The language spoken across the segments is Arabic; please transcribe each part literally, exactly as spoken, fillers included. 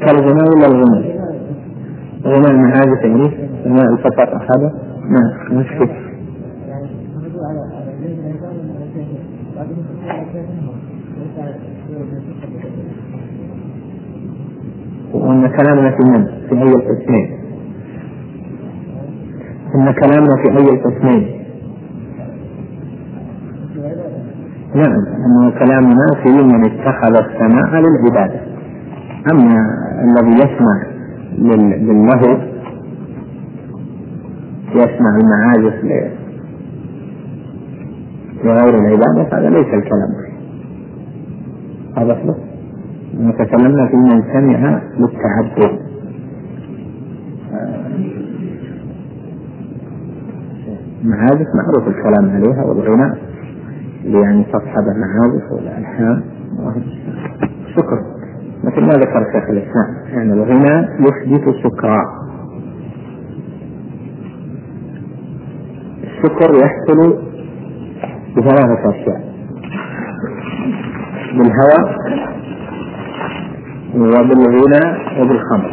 الغناء ولا الغناء؟ غناء المعازف يعني غناء الفتاة هذا ما مشكلة. وأن كلامنا في من؟ في أي القسمين؟ إن كلامنا في أي القسمين؟ نعم، أن كلامنا في من اتخذ السماع للعبادة. أما الذي يسمع للهو يسمع المعازف لغير العبادة هذا ليس الكلام هذا أصله. نتكلمنا في من سمع للتعبد. معازف معروف الكلام عليها والغناء يعني تصحب المعازف والألحان. شكر مثل ما ذكر شيخ الإسلام يعني الغناء يحدث سكرا. السكر يحصل بثلاثة أشياء: بالهوى وبالغناء وبالخمر.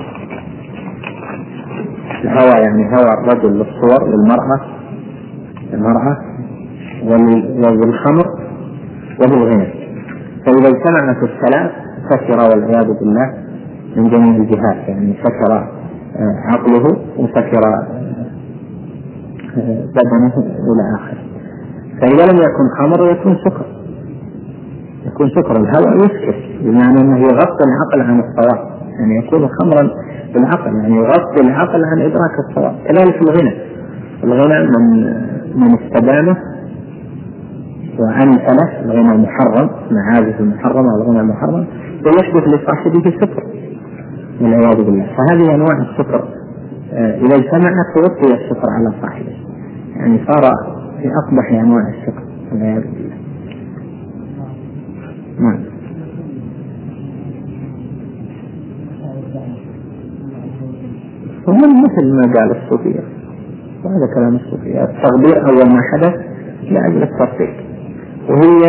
الهوى يعني هوى الرجل للصور للمرأة المرأة وبالخمر وبالغناء. فإذا اجتمعت الثلاث سكر والعياذ بالله من جميع الجهات، يعني سكر عقله وسكر بدنه إلى آخر. فإذا لم يكن خمر يكون سكر يكون سكر الهوى يسكر بمعنى أنه يغطي العقل عن الصواب، يعني يكون خمرا بالعقل يعني يغطي العقل عن إدراك الصواب. كذلك الغنى الغنى من من استدامه وعن ثلاث الغنى المحرم معازف المحرمة والغنى المحرم ويحدث لصاحبه سكر والعياذ بالله. فهذه أنواع السكر إذا اجتمعت تغطي السكر على صاحبه، يعني صار في أقبح أنواع السكر والعياذ بالله. نعم. ومن مثل ما قال الصوفية وهذا كلام الصوفية التغبير أول ما حدث لأجل التصديق، وهي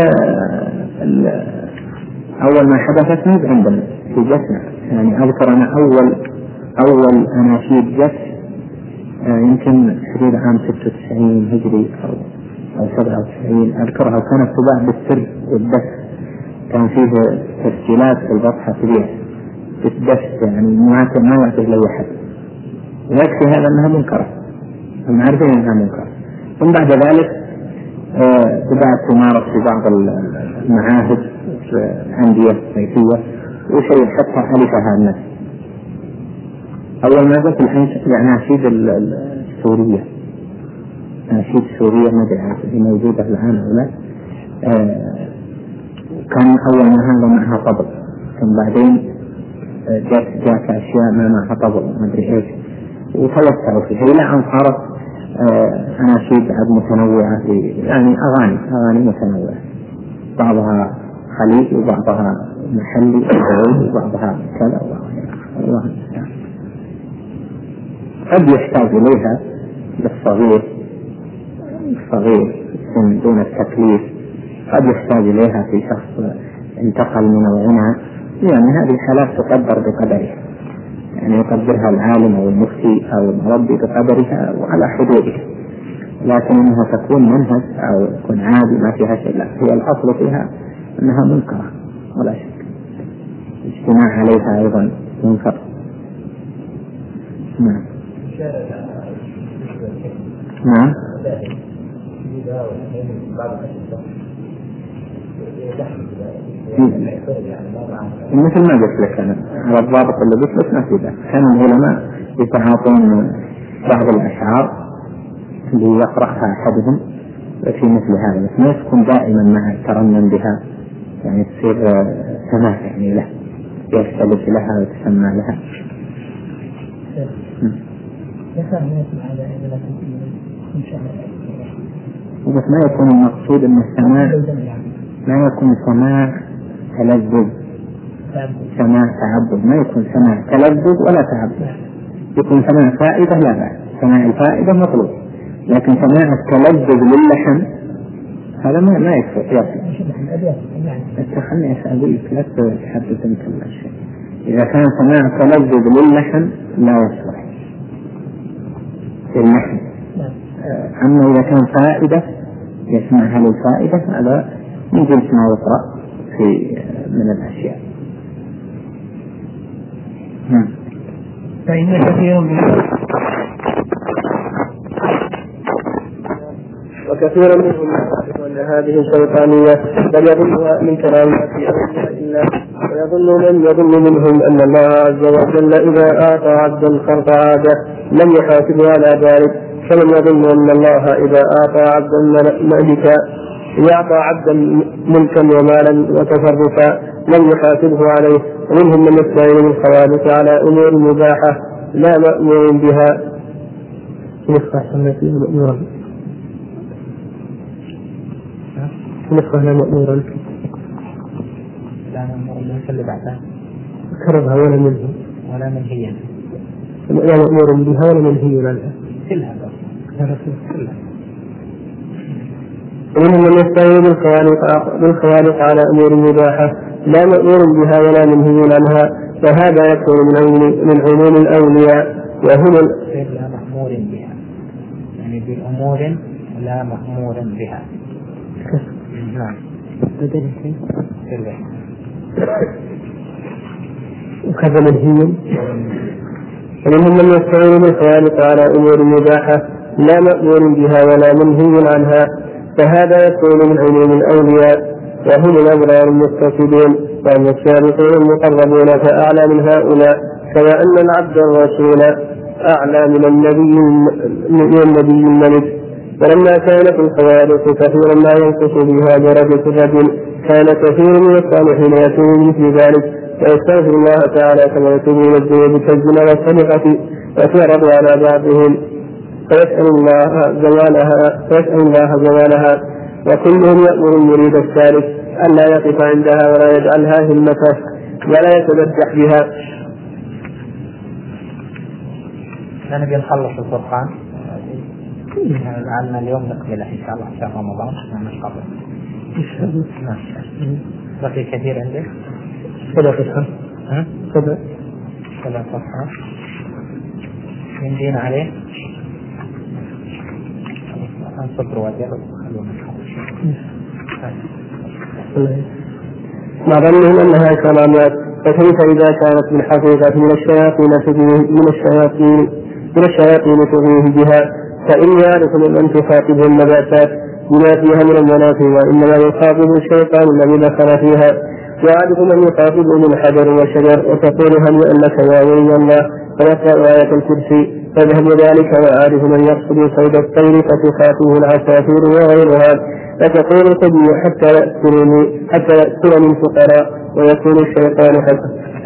أول ما حدثت نز عندنا في جسنا. يعني أذكر أنا أول أول أناشيد جس يمكن حدود عام ستة وتسعين هجري أو أو سبعة وتسعين أذكرها، كانت تباع بالسر والدس، كان فيه تسجيلات في البطحة تبيع بالدس يعني ما ما يعطيه لي أحد. ويكفي هذا أنها منكرة، هم عارفين أنها منكرة. ثم بعد ذلك بدأت تمارس في بعض المعاهد الأندية الصيفية وشيء حتى ألفها الناس. أول ما جاءت الأناشيد السورية الأناشيد السورية ما أدري موجودة الآن أو لا، كان أول ما هذا معها طبل، ثم بعدين جاءت جاءت أشياء ما معها طبل ما أدري إيش وتوسعوا فيها إلى أن صارت أناشيد متنوعة يعني أغاني أغاني متنوعة، بعضها خليج وبعضها محلي وبعضها كذا وبعضها يعني. قد يحتاج إليها للصغير الصغير دون التكليف، قد يحتاج إليها في شخص انتقل من الغنى، يعني هذه حالات تقدر بقدرها، يعني يقدرها العالم أو المفتي أو المربي بقدرها وعلى حدودها، لكن إنها تكون منهج أو تكون عادي ما فيها شيء، لا، هي الأصل فيها أنها منكرة ولا شك. الاجتماع عليها أيضا منكر. نعم نعم. مثل ما قلت لك أنا على الضابط اللي قلت لك ما في ذلك. كان العلماء يتعاطون بعض الأشعار اللي يقرأها أحدهم في مثل هذا، بس ما تكون دائما مع الترنم بها، يعني تصير سماع يعني له يستلف لها وتسمع لها. بس ما يكون المقصود أن السماع ما يكون سماع تلذذ، سماع تعبد، ما يكون سماع تلذذ ولا تعبد، يكون سماع فائدة لا بأس، سماع الفائدة مطلوب، لكن سماع التلذذ للحن هذا ما ما يكفي. يكفي. خلني أسألك لا تحدث أنت الأشياء. إذا كان سماع تلذذ للحم لا يصلح في اللحم. أما إذا كان فائدة يسمعها للفائدة هذا من جنس ما يقرأ في من الأشياء. نعم. فإن كثير من وكثيرا منهم يعتقد أن هذه شيطانية بل يظنها من كرامات أولياء الله، ويظن من يظن منهم أن الله عز وجل إذا أعطى عبدا خلق عادة لم يحاسبه على ذلك، فمن يظن أن الله إذا أعطى عبدا ملكا يعطى عبدا ملكا ومالا وتصرفا لم يحاسبه عليه. ومنهم من يستعين بالخوارق على أمور مباحة لا مأمور بها نصف سنتي مأمورا نصف لا مأمورا لا مأمورا ليس اللي بعدها كربها ولا منه ولا منهيا لا مأمور بها ولا منهي عنها كلها كلها. ومنهم من يستعين بالخوارق على أمور مباحة لا مأمور بها ولا منهي عنها، فهذا يكون من عموم الأولياء وهم لا مأمور بها، يعني بأمور لا مأمور بها. نعم. وكذا منهي. ومنهم من يستعين بالخوارق على أمور مباحة لا مأمور بها ولا منهي عنها، فهذا يكون من عموم الأولياء وهم الأبرار المتقين وهم السابقون المقربون فأعلى من هؤلاء، كما أن العبد الرسول أعلى من النبي من النبي الملك. ولما كانت الخوارق كثيرا ما ينقص بها درجة الرجل كان كثير من الصالحين يتوب مثل ذلك ويستغفر الله تعالى كما يتوب من الذنوب كالزنا والسرقة وتعرض على بعضهم فيسأل الله زوالها فيسأل الله زوالها وكلهم يأمر المريد الثالث أن لا يقف عندها ولا يجعلها همته ولا يتمسح بها. نبي نخلص القرآن لعلنا اليوم نكمله إن شاء الله شهر رمضان مش قبل. بقي كثير عندك؟ سبع صفحات. ها؟ سبع. سبع صفحات. يمدينا عليه. نصبر وجهه خلونا مع ظنهم أنها كرامات، فكيف إذا كانت من حقيقة من الشياطين من الشياطين من الشياطين تغيه بها، فإن يعرف أن تخاطبه النباتات بما فيها من المنافع وإنما يخاطب الشيطان الذي دخل فيها، ويعرف من يخاطبه من حجر وشجر وتقول هل أنك يا ولي الله فيقرأ آية الكرسي فذهب ذلك ويعرف من يقصد صيد الطير فتخاطبه العصافير وغيرها فتقول خذني حتى يأكلني حتى يأكلني الفقراء ويكون الشيطان قد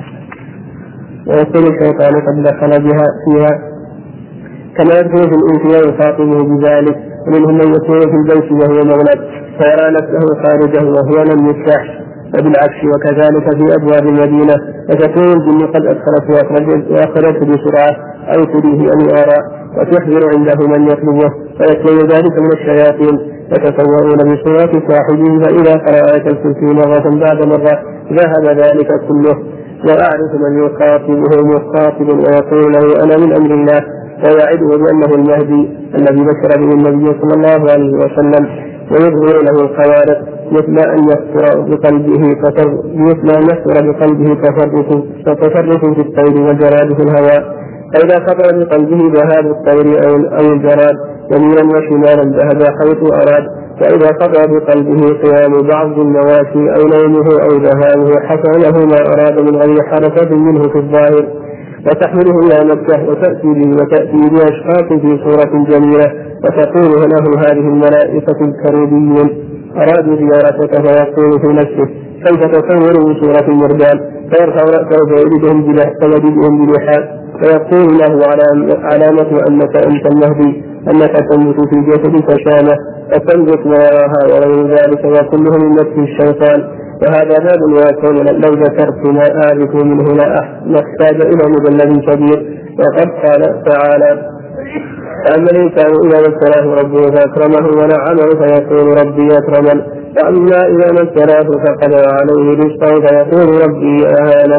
ويكون الشيطان قد دخل بها فيها كما يدخل في الإنس ويخاطبه بذلك. ومنهم من يكون في البيت وهو مغلق فيرى نفسه خارجه وهو لم يفتح، وبالعكس وكذلك في أبواب المدينة فتكون الجن قد أدخلت وأخرجت بسرعة أو تريه أن يرى وتحذر عنده من يطلبه فيكون ذلك من الشياطين يتصورون بصورة صاحبه فإذا قرأ آية الكرسي مرة بعد مرة ذهب ذلك كله. وأعرف من يخاطبه مخاطب ويقول له أنا من أمر الله ويعده بأنه المهدي الذي بشر به النبي صلى الله عليه وسلم ويظهر له الخوارق مثل أن يخطر بقلبه مثل أن يخطر بقلبه تصرف في الطير والجراد في الهواء، فإذا خطر بقلبه ذهاب الطير أو الجراد يمينا وشمالا ذهب حيث أراد، وإذا خطر بقلبه قيام بعض المواشي أو نومه أو ذهابه حصل له ما أراد من غير حركة منه في الظاهر، وتحمله إلى مكة وتأتي به وتأتي بأشخاص في صورة جميلة وتقول له هذه الملائكة الكروبيون أرادوا زيارتك فيقول في نفسه كيف تصور صورة المردان فيرفع رأسه فيجدهم بلحاء فيقول له علامة أنك أنت المهدي أنك تموت في جسدك شامة فتنبت وراها وغير ذلك وكله من نفس الشيطان. وهذا باب واسع لو ذكرت ما أعرف منه لا نحتاج إلى مجلد كبير. وقد قال تعالى فأما الإنسان إذا ما ابتلاه ربه فأكرمه ونعمه فيقول ربي أكرمن، وأما إذا ما ابتلاه فقدر عليه رزقه فيقول ربي أهانن.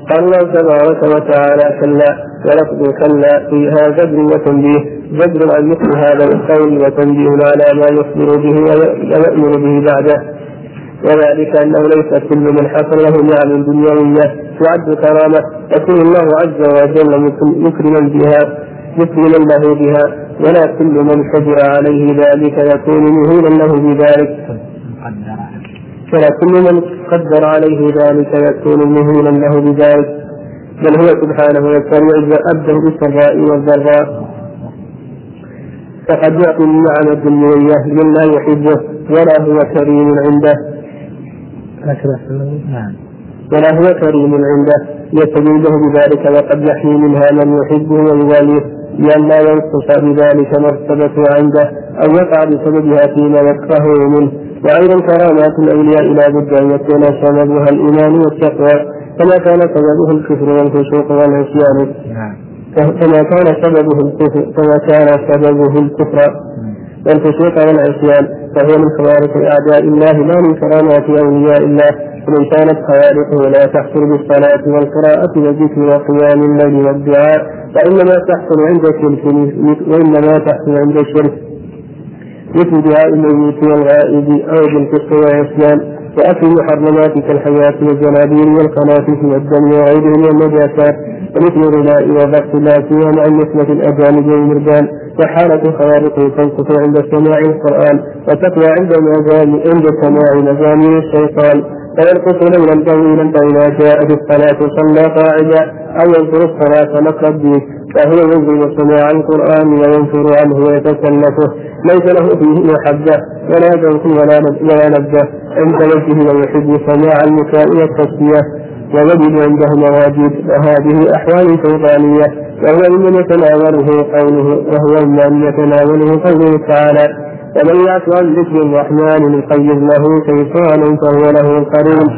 قال الله تبارك وتعالى كلا ولفظ كلا فيها زجر وتنبيه، زجر عن مثل هذا القول وتنبيه على ما يخبر به ويأمر به بعده، وذلك أنه ليس كل من حصل له نعم دنيوية تعد كرامة يكون الله عز وجل مكرما بها مكرما له بها، ولا كل من قدر عليه ذلك يكون مهينا له بذلك، ولا كل من قدر عليه ذلك يكون مهينا له بذلك، بل هو سبحانه يكرم عبده بالسراء والضراء، فقد يعطي النعم الدنيوية لمن لا يحبه ولا هو كريم عنده ولا هو كريم عنده يستجيبه بذلك، وقد يحمي منها من يحبه ويواليه لئلا ينقص بذلك مرتبته عنده أو يقع بسببها فيما يكرهه منه. وأيضا كرامات الأولياء لا بد أن يكون سببها الإيمان والتقوى، كما كان سببه الكفر والفسوق والعصيان، كما كان سببه الكفر كما كان سببه الكفر والفسوق والعصيان، فهو من خوارق أعداء الله لا من كرامات أولياء الله. ومن كانت خوارقه لا تحصل بالصلاة والقراءة والذكر وقيام الليل والدعاء، فإنما تحصل عند الشرك وإنما تحصل عند الشرك مثل دعاء الميت والغائب أو بالفسق والعصيان وأكل المحرمات كالحياة والجنابير والقنافس والدم وغيرهم من النجاسات، ومثل الغناء وضبط اللاسية مع نسبة الأجانب والمردان. وحالة خوارقه تنقص عند سماع القرآن وتقوى عند عند سماع مزامير الشيطان، فينقص لولا طويلا فإذا جاء في الصلاة صلى قاعدا أو ينكر الصلاة نقر الدين، فهو ينزل سماع القرآن وينكر عنه ويتكلفه، ليس له فيه محبة ولا ذوق ولا لذة عند وجهه، ويحب سماع المكاء والتصفية ويجد عنده مواجد، وهذه أحوال شيطانية، وهو ممن يتناوله قوله وهو ممن يتناوله قوله تعالى ومن يعش عن ذكر الرحمن نقيض له شيطانا فهو له قرين.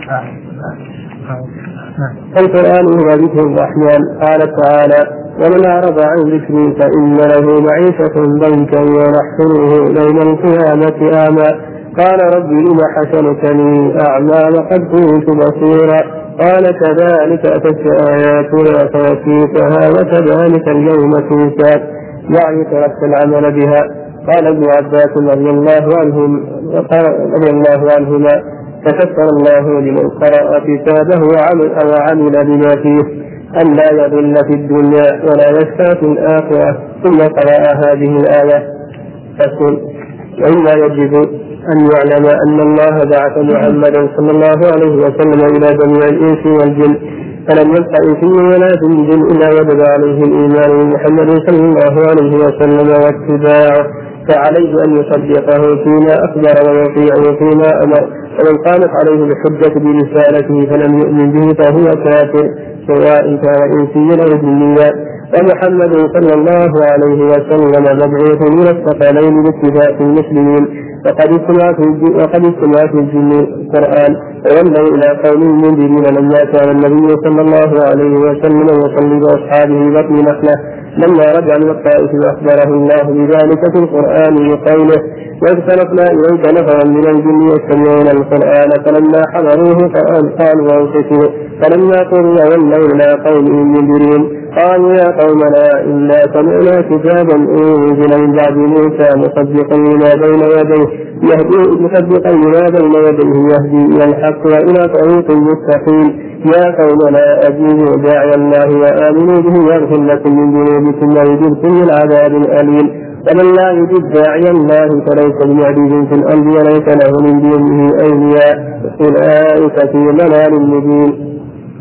القرآن هو ذكر الرحمن. قال تعالى ومن أعرض عن ذكري فإن له معيشة ضنكا ونحشره يوم القيامة أعمى، قال رب لم حشرتني أعمى وقد كنت بصيرا، قال كذلك أتتك آياتنا فنسيتها وكذلك اليوم تنسى، يعني تركت العمل بها. قال ابن عباس رضي الله عنهم رضي الله عنهما فشكر الله لمن قرأ كتابه وعمل أو عمل بما فيه أن لا يضل في الدنيا ولا يشقى في الآخرة. ثم قرأ هذه الآية فقل وإما يجب أن يعلم أن الله بعث محمدا صلى الله عليه وسلم إلى جميع الإنس والجن، فلم يبق إنسي ولا جن إلا وجب عليه الإيمان بمحمد صلى الله عليه وسلم واتباعه، فعليه أن يصدقه فيما أخبر ويطيعه فيما أمر، ومن قامت عليه الحجة برسالته فلم يؤمن به فهو كافر سواء كان إنسيا أو جنيا. ومحمد صلى الله عليه وسلم مبعوث من الثقلين باتفاق المسلمين، وقد استمعت الجن القرآن وولوا إلى قوم منذرين لما كان النبي صلى الله عليه وسلم يصلي بأصحابه بطن نخلة لما رجع من الطائف وأخبره الله بذلك في القرآن بقوله واختلفنا إليك نفرا من الجن يستمعون القرآن فلما حضروه قالوا أنصتوا فلما قضي ولوا إلى قومهم منذرين قالوا يا قومنا إنا سمعنا كتابا أنزل من بعد موسى مصدقا لما بين يديه يهدي مصدقا لما بين يديه يهدي إلى الحق وإلى طريق مستقيم يا قومنا أجيبوا داعي الله وآمنوا به يغفر لكم من ذنوبكم ويجركم من عذاب أليم. ومن لا يجب داعي الله فليس بمعجز في الأرض وليس له من دونه أولياء أولئك في ضلال مبين.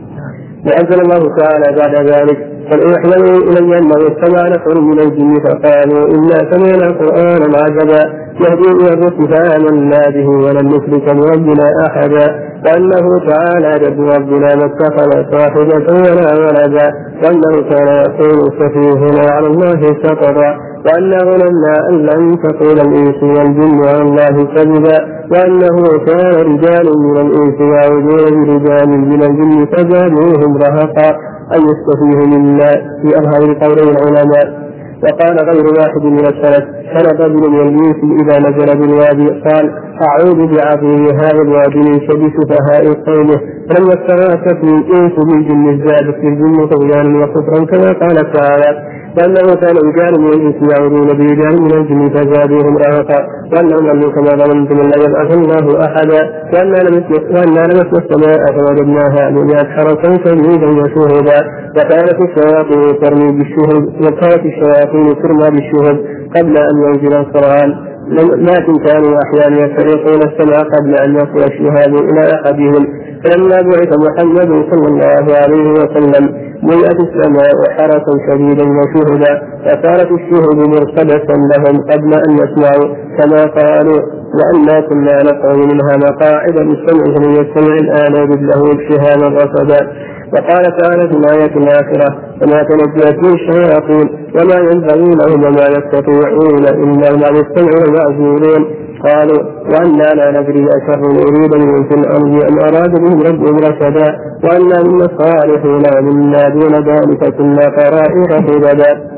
وأنزل الله تعالى بعد ذلك قل أوحي إلي أنه استمع نفر من الجن فقالوا إنا سمعنا قرآنا عجبا يهدي إلى الرشد فآمنا به ولن نشرك بربنا أحدا، وأنه تعالى جد ربنا ما اتخذ صاحبة ولا ولدا، وأنه كان يقول سفيهنا على الله سقطا، وأنا ظننا أن لن تقول الإنس والجن على الله كذبا، وأنه كان رجال من الإنس يعوذون برجال من الجن فزادوهم رهقا، أن يستفيه منا في أظهر قولي العلماء. وقال غير واحد من السلف: كان رجل يمشي إذا نزل بالوادي قال: أعوذ بعظيم هذا الوادي من شر سفهاء قومه. فلما استغاثت الإنس بالجن ازدادت الجن طغيانا وكفرا، كما قال تعالى: وأنه كان رجال من الإنس يعودون برجال من الجن فزادوهم رهقا، وأنهم ظنوا كما ظننتم أن لا يبعث الله أحدا، وأنا لمسنا السماء فوجدناها مليئة حرسا شديدا وشهبا، وكانت الشياطين ترمي بالشهب وكانت الشياطين ترمى بالشهب قبل أن ينزل القرآن، لكن كانوا أحيانا يسترقون السماء قبل أن يصل الشهاب إلى أحدهم. فلما بعث محمد صلى الله عليه وسلم ملئت السماء حرسا شديدا وشهدا، فصارت الشهب مرصدة لهم قبل أن يسمعوا، كما قالوا: وأنا كنا نقعد منها مقاعد للسمع فمن يستمع الآن يجد له شهابا رصدا. وقال تعالى في الآية الآخرة: وما تنزلت به الشياطين وما ينبغي لهم وما يستطيعون إلا ما يستمعون معزولون. قالوا: وأنا لا ندري أشر أريد بهم في الأرض أم أراد بهم ربهم رشدا، وأنا منا الصالحون ومنا دون ذلك كنا طرائق قددا،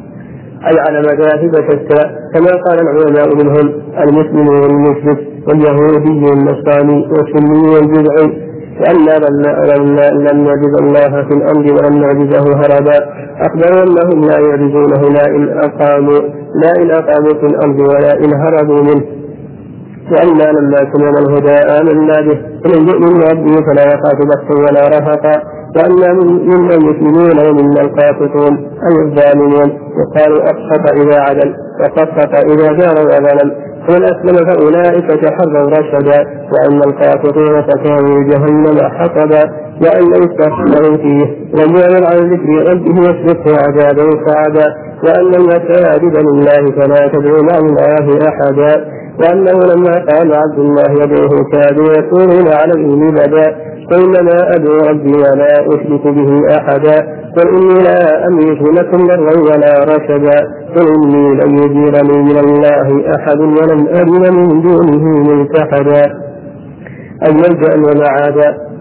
أي على مذاهب شتى، كما قال العلماء منهم: المسلم والمشرك واليهودي والنصراني والسني والبدعي، وأنا لم نعجز الله في الأرض ولم نعجزه هربا. أخبروا أنهم لا يعجزونه لا إن أقاموا لا إن أقاموا في الأرض ولا إن هربوا منه. وأنا لما سمعنا الهدى آمنا به، فمن يؤمن بربه فلا يخاف بخسا ولا رهقا. وأنا منا المسلمون ومنا القاسطون أي الظالمون، وقالوا: أقسط إذا عدل وقسط إذا جار وظلم، ومن أسلم فأولئك تحروا رشدا، وأن القاسطين فكانوا جهنم حطبا، وأن يستخدموا فيه لم يعمل عن ذكر ربه يسلكه عذابا صعدا، وأن المساجد لله فلا تدعوا مع الله أحدا، وأنه لما قال عبد الله يدعوه كادوا يكونون عليه لبدا، فإنما أدعو ربي ولا أشرك به أحدا، قل إني لا أملك لكم ضرا ولا رشدا، قل إني لم يجيرني من الله أحد ولم أجد من دونه ملتحدا، أي ملجأ ومعادا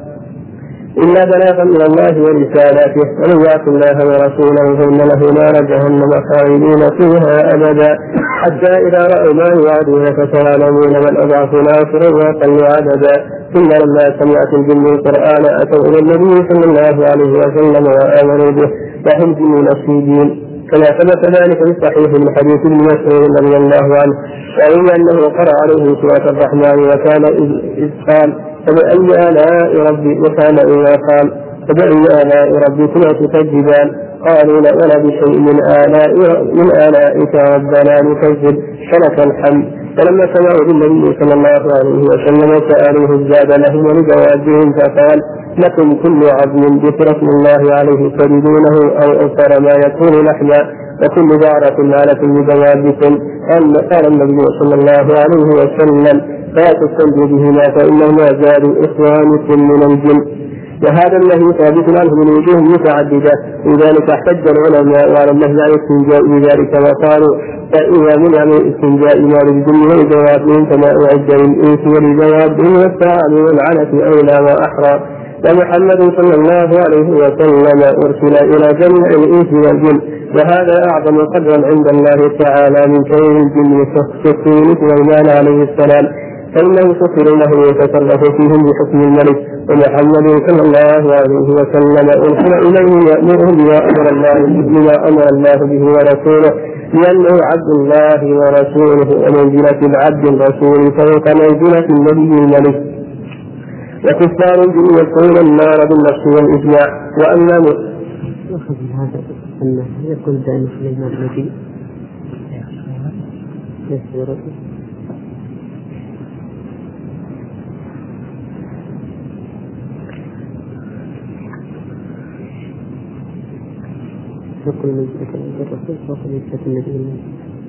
إلا بلاغا من الله ورسالاته، ومن يعص الله ورسوله فإن له نار جهنم خالدين فيها أبدا، حتى إذا رأوا ما يوعدون فسيعلمون من أضعف ناصرا وأقل عددا. ثم لما سمعت الجن القرآن أتوا إلى النبي صلى الله عليه وسلم وآمنوا به وهم جن نصيبين، كما ثبت ذلك في الصحيح من حديث ابن مسعود رضي الله عنه، وإن أنه قرأ عليه سورة الرحمن وكان إذ قال: فبأي آلاء ربي وكان إذا قال: فبأي آلاء ربكما تكذبان؟ قالوا: لا ولا بشيء من آلاء من آلائك ربنا نكذب، فلك الحمد. فلما سمعوا بالنبي صلى الله عليه وسلم سألوه ازداد لهم ولجوابهم، فقال: لكم كل عظم ذكر اسم الله عليه تجدونه أو أكثر ما يكون لحما، وكل بعرة على كل جوابكم. قال النبي صلى الله عليه وسلم: لا تستنجوا بهما فإنهما زادوا إخوانكم من الجن. وهذا الذي ثابت عنه من وجوه متعددة، لذلك احتج العلماء على النهي عن الاستنجاء بذلك، وقالوا: فإذا منع من الاستنجاء ما للجن ولجوابهم كما أعد للإنس ولجوابهم، والتعالي والعنة أولى وأحرى. ومحمد صلى الله عليه وسلم أرسل إلى جميع الإنس والجن، وهذا أعظم قدرا عند الله تعالى من كون الجن يستخدم سليمان عليه السلام، فإنه سخر له يتصرف فيهم بحكم الملك. ومحمد صلى الله عليه وسلم أرسل إليه يأمرهم بما أمر الله بما أمر الله به ورسوله، لأنه عبد الله ورسوله، ومنزلة العبد الرسول فوق منزلة النبي الملك. وكفار الجن يدخلون النار بالنص والإجماع. وأما يأخذ هذا أنه يقول دائما سليمان الذي يسير يقول من ذلك الرسول فوق منزلة النبي الملك.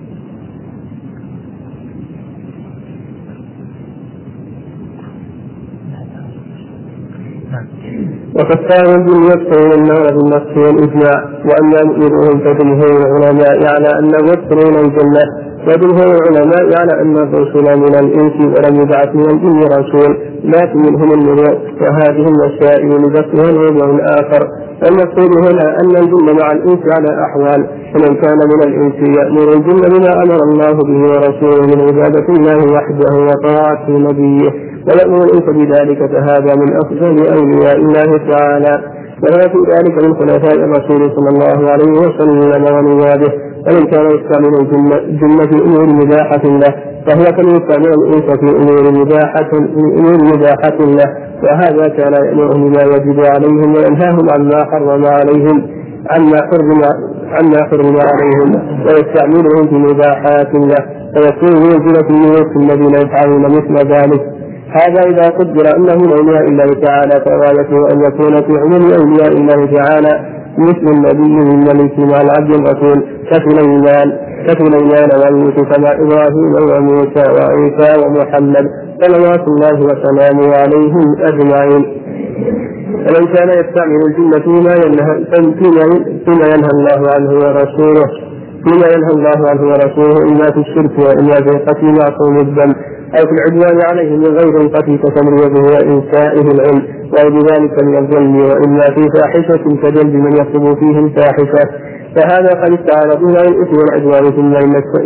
وكفار الجن يدخلون النار بالنص والإجماع. وأما مؤمنون فجمهور العلماء على أنهم يدخلون الجنة، وجمهور العلماء على أن الرسل من الإنس ولم يبعث من الجن رسول لكن منهم النبوة، وهذه المسائل لذكرها الوضع الآخر. المقصود هنا أن الجن مع الإنس على أحوال، فمن كان من الإنس يأمر الجن بما أمر الله به ورسوله من عبادة الله وحده وطاعة نبيه ويأمر الإنس بذلك، فهذا من أفضل أولياء الله تعالى، وهو في ذلك من خلفاء الرسول صلى الله عليه وسلم ونوابه. ومن كان يستعمل الجن في أمور مباحة له فهو كان يستعمل الإنس في أمور مباحة أمور مباحة له، وهذا كان يأمرهم بما يجب عليهم وينهاهم عما حرم عليهم عما حرم عما حرم عليهم ويستعملهم في مباحات له، فيكون منزلة الملوك الذين يفعلون مثل ذلك. هذا إذا قدر أنه من أولياء الله تعالى، فغايته أن يكون في عموم أولياء الله تعالى مثل النبي والملك مع العبد الرسول كسليمان كسليمان ويوسف مع إبراهيم وموسى وعيسى ومحمد صلوات الله وسلامه عليهم أجمعين. فمن كان يستعمل الجن فيما ينهى فيما ينهى الله عنه ورسوله فيما ينهى الله عنه ورسوله إما في الشرك وإما في القتل معصوم الدم أو في العدوان عليه من غير القتل كتمريضه وإنسائه العلم وغير ذلك من الظلم، وإما في فاحشة كجلب من يطلب فيه الفاحشة، فهذا قد استعان به عن الإثم والعدوان ثم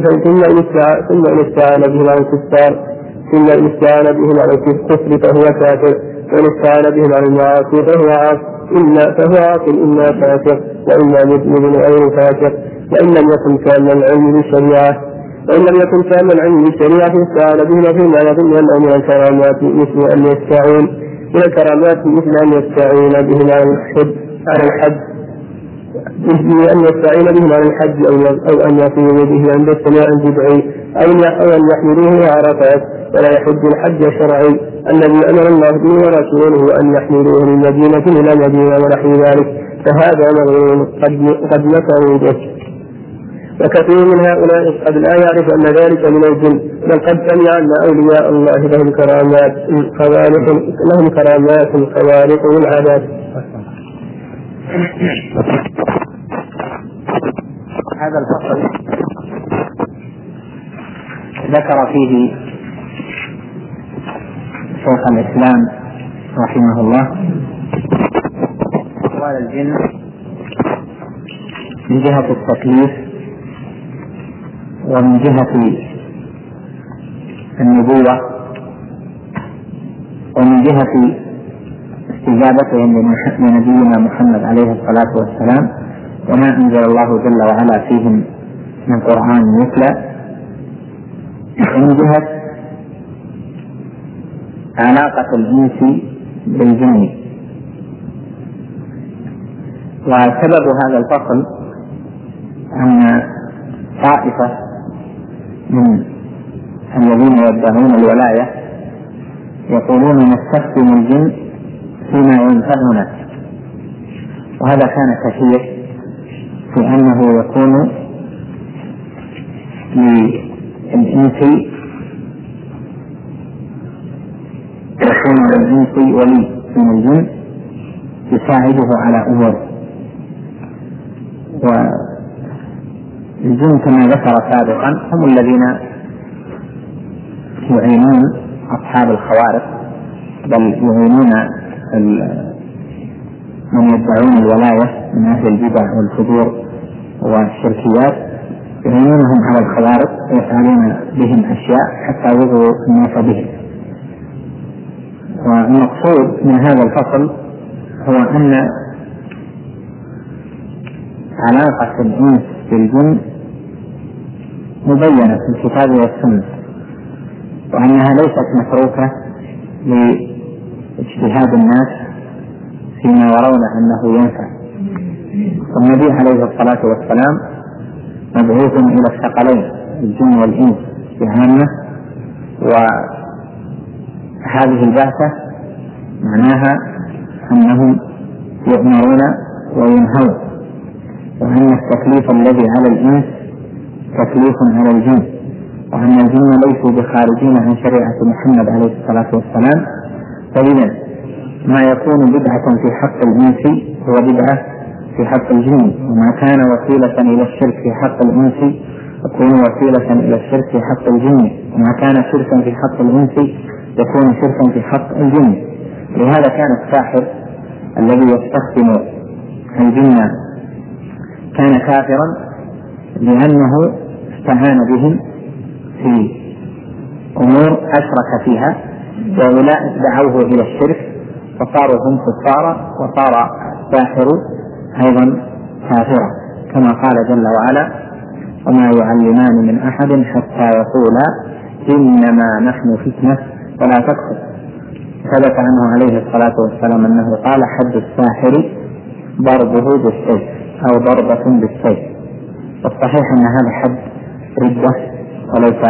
إن استعان به عن الكفار ثم إن استعان به عن الكفر فهو كافر، وإن استعان به عن المعاصي فهو عاص فهو عاص إما فاسق وإما مذنب غير فاسق، وإن لم يكن كامل العلم بالشريعة وإن لم يكن كامل العلم بالشريعة استعان به فيما يظن أنه من الكرامات مثل أن يستعين من الكرامات مثل أن يستعين به على الحج على الحج مثل أن يستعين به على الحج أو أن يقيم به عند السماء الجبعي أو أن يحملوه عرفات ولا يحج الحج الشرعي الذي أمر الله به ورسوله أن يحملوه من مدينة إلى مدينة ونحو ذلك، فهذا مغرور قد مكروا به. وكثير من هؤلاء قد لا يعرف أن ذلك من الجن، بل قد سمع أن أولياء الله لهم كرامات خوارق لهم كرامات خوارق للعادات. هذا الفصل ذكر فيه شيخ الإسلام رحمه الله أحوال الجن من جهة التكليف ومن جهة النبوة ومن جهة استجابتهم لنبينا محمد عليه الصلاة والسلام وما أنزل الله جل وعلا فيهم من قرآن مثله، ومن جهة علاقة الإنس بالجن. وسبب هذا الفصل أن طائفة من الذين يدعون الولاية يقولون نستخدم الجن فيما ينفعنا، وهذا كان كثير في أنه يكون للإنس يكون للإنس ولي من الجن يساعده على أمور. والجن كما ذكر سابقا هم الذين يعينون أصحاب الخوارق، بل يعينون من يدعون الولاية من أهل البدع والفجور والشركيات، يعينونهم على الخوارق ويفعلون بهم أشياء حتى يغروا الناس بهم. والمقصود من هذا الفصل هو أن علاقة الإنس بالجن مبينة في الكتاب والسنة، وأنها ليست متروكة لاجتهاد الناس فيما يرون أنه ينفع. والنبي عليه الصلاة والسلام مبعوث إلى الثقلين الجن والإنس بعامة، وهذه البعثة معناها أنهم يؤمرون وينهون، وأن التكليف الذي على الإنس تكليف على الجن، وأن الجن ليسوا بخارجين عن شريعة محمد عليه الصلاة والسلام. فإذا ما يكون بدعة في حق الإنس هو بدعة في حق الجن، وما كان وسيلة إلى الشرك في حق الإنس يكون وسيلة إلى الشرك في حق الجن، وما كان شركا في حق الإنس يكون شركا في حق الجن. لهذا كان الساحر الذي يستخدم الجن كان كافرا لأنه استعان بهم في أمور أشرك فيها، وأولئك دعوه إلى الشرك فصاروا هم كفارا، وصار الساحر أيضا كافرا، كما قال جل وعلا: وما يعلمان من أحد حتى يقولا إنما نحن فتنة ولا تكفر. ثبت عنه عليه الصلاة والسلام أنه قال: حد الساحر ضربه بالسيف أو ضربة بالسيف. والصحيح أن هذا حد ردة وليس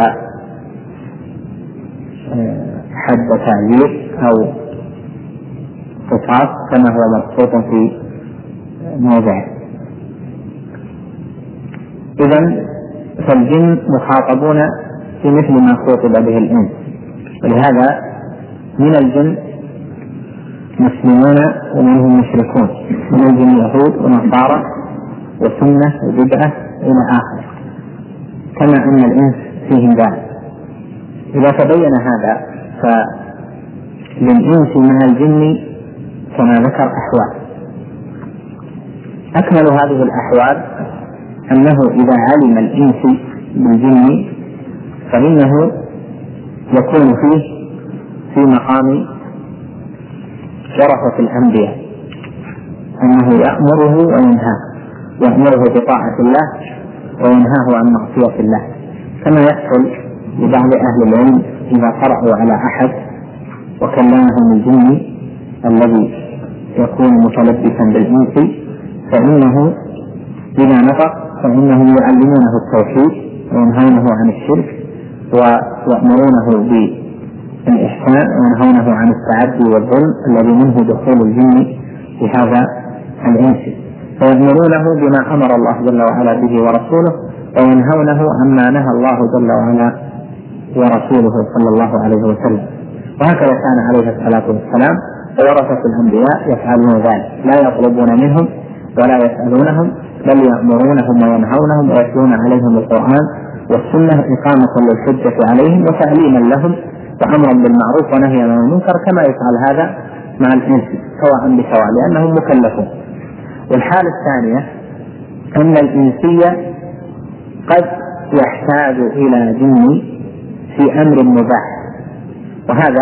حد تعذير أو قصاص كما هو مبسوط في موضعه. إذن فالجن مخاطبون في مثل ما خاطب به الإنس، ولهذا من الجن مسلمون ومنهم مشركون، من الجن يهود ونصارى وسنة وبدعة إلى آخر، كما أن الإنس فيهم ذلك. إذا تبين هذا فللإنس مع الجن كما ذكر أحوال. أكمل هذه الأحوال أنه إذا علم الإنس بالجن فإنه يكون فيه في مقام ورثة الأنبياء، أنه يأمره وينهاه، يأمره بطاعة الله وينهاه عن معصية الله، كما يحصل لبعض أهل العلم إذا قرأوا على أحد وكلمهم الجن الذي يكون متلبسا بالإنس، فإنه إذا نطق فإنهم يعلمونه التوحيد وينهونه عن الشرك ويأمرونه بالإحسان وينهونه عن التعدي والظلم الذي منه دخول الجن في هذا الإنس، فيأمرونه بما أمر الله جل وعلا به ورسوله، وينهونه عما نهى الله جل وعلا ورسوله صلى الله عليه وسلم. وهكذا كان عليه الصلاة والسلام وورثة الأنبياء يفعلون ذلك، لا يطلبون منهم ولا يسألونهم، بل يأمرونهم وينهونهم ويتلون عليهم القرآن والسنة إقامة للحجة عليهم وتعليما لهم وأمرا بالمعروف ونهيا عن المنكر، كما يفعل هذا مع الإنس سواء بسواء لأنهم مكلفون. والحالة الثانية أن الإنسية قد يحتاج إلى جن في أمر مباح، وهذا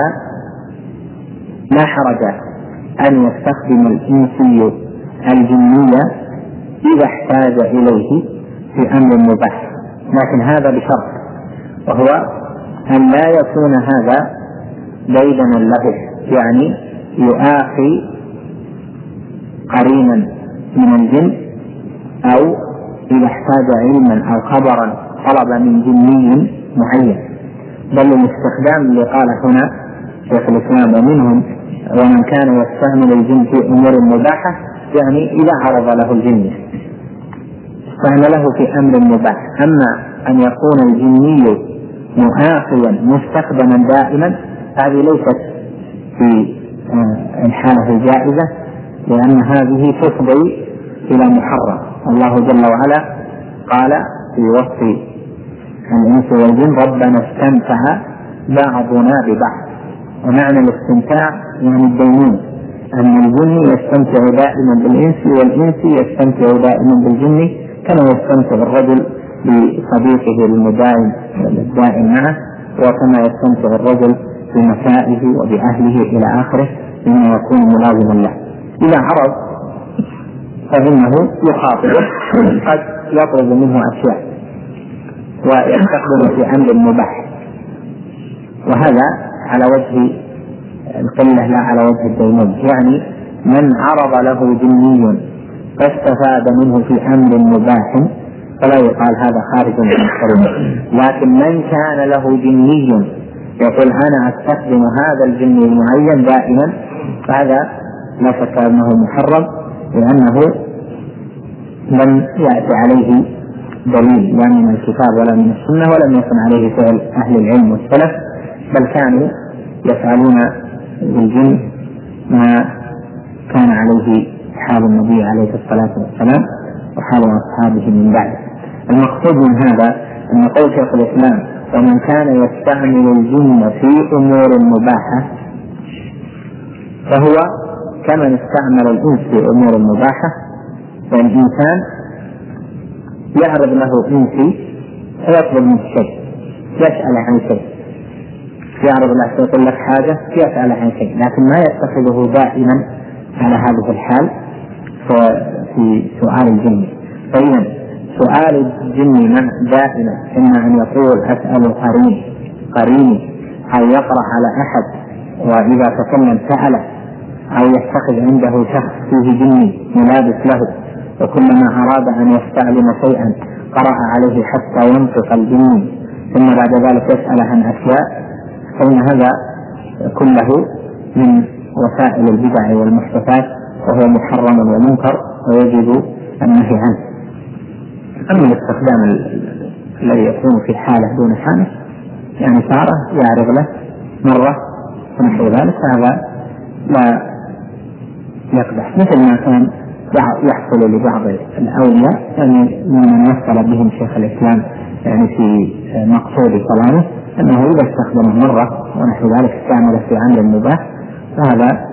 لا حرج أن يستخدم الإنسي الجنية إذا احتاج إليه في أمر مباح، لكن هذا بشرط، وهو أن لا يكون هذا ديدنا له، يعني يؤاخي قرينا من الجن، أو إذا احتاج علما أو خبرا طلب من جني معين، بل الاستخدام اللي قال هنا شيخ الإسلام ومنهم ومن كان يستعمل الجن في أمور مباحة، يعني إذا عرض له الجن استعمله في أمر مباح. أما أن يكون الجني مؤاخيا مستخدما دائما هذه ليست في الحالة الجائزة، لأن هذه تفضي إلى محرم. الله جل وعلا قال في وصف الإنس والجن: ربنا استمتع بعضنا ببعض. ومعنى الاستمتاع يعني الدينون، أن الجن يستمتع دائما بالإنس والإنس يستمتع دائما بالجن، كما يستمتع الرجل بصديقه المدائم الدائم معه، وكما يستمتع الرجل بمسائه وبأهله إلى آخره مما يكون ملازما له. إذا عرض فإنه يخاطبه، قد يطلب منه أشياء ويستخدم في أمر مباح، وهذا على وجه القلة لا على وجه الديموم. يعني من عرض له جني فاستفاد منه في أمر مباح فلا يقال هذا خارج عن الشريعة، لكن من كان له جني يقول أنا أستخدم هذا الجن المعين دائما، فهذا لا شك أنه محرم، لأنه لم يأتي عليه دليل لا من الكتاب ولا من السنة، ولم يكن عليه فعل أهل العلم والسلف، بل كانوا يفعلون بالجن ما كان عليه حال النبي عليه الصلاة والسلام وحال أصحابه من بعد. المقصود من هذا أن قول شيخ الإسلام ومن كان يستعمل الجن في أمور مباحة فهو كمن استعمل الإنس في أمور مباحة. فالإنسان يعرض له إنسي فيطلب منه شيء، يسأل عن شيء، يعرض له يقول لك حاجة يسأل عن شيء، لكن ما يتخذه دائما على هذه الحال في سؤال الجن. فإذا سؤال الجن دائما إما أن يقول أسأل قرين قريني، أو يقرأ على أحد وإذا تكلم سأله، أو يتخذ عنده شخص فيه جني ملابس له، وكلما أراد أن يستعلم شيئا قرأ عليه حتى ينطق الجني، ثم بعد ذلك يسأل عن أشياء، فإن هذا كله من وسائل البدع والمحدثات، وهو محرم ومنكر ويجب النهي عنه. أما الاستخدام الذي يكون في حالة دون حالة، يعني سارة يعرض له مرة ونحو ذلك، هذا لا يقدح، مثل ما كان يحصل لبعض الأولياء يعني ممن وصل بهم شيخ الإسلام يعني في مقصود كلامه أنه إذا استخدمه مرة ونحو ذلك استعمل في عمل مباح فهذا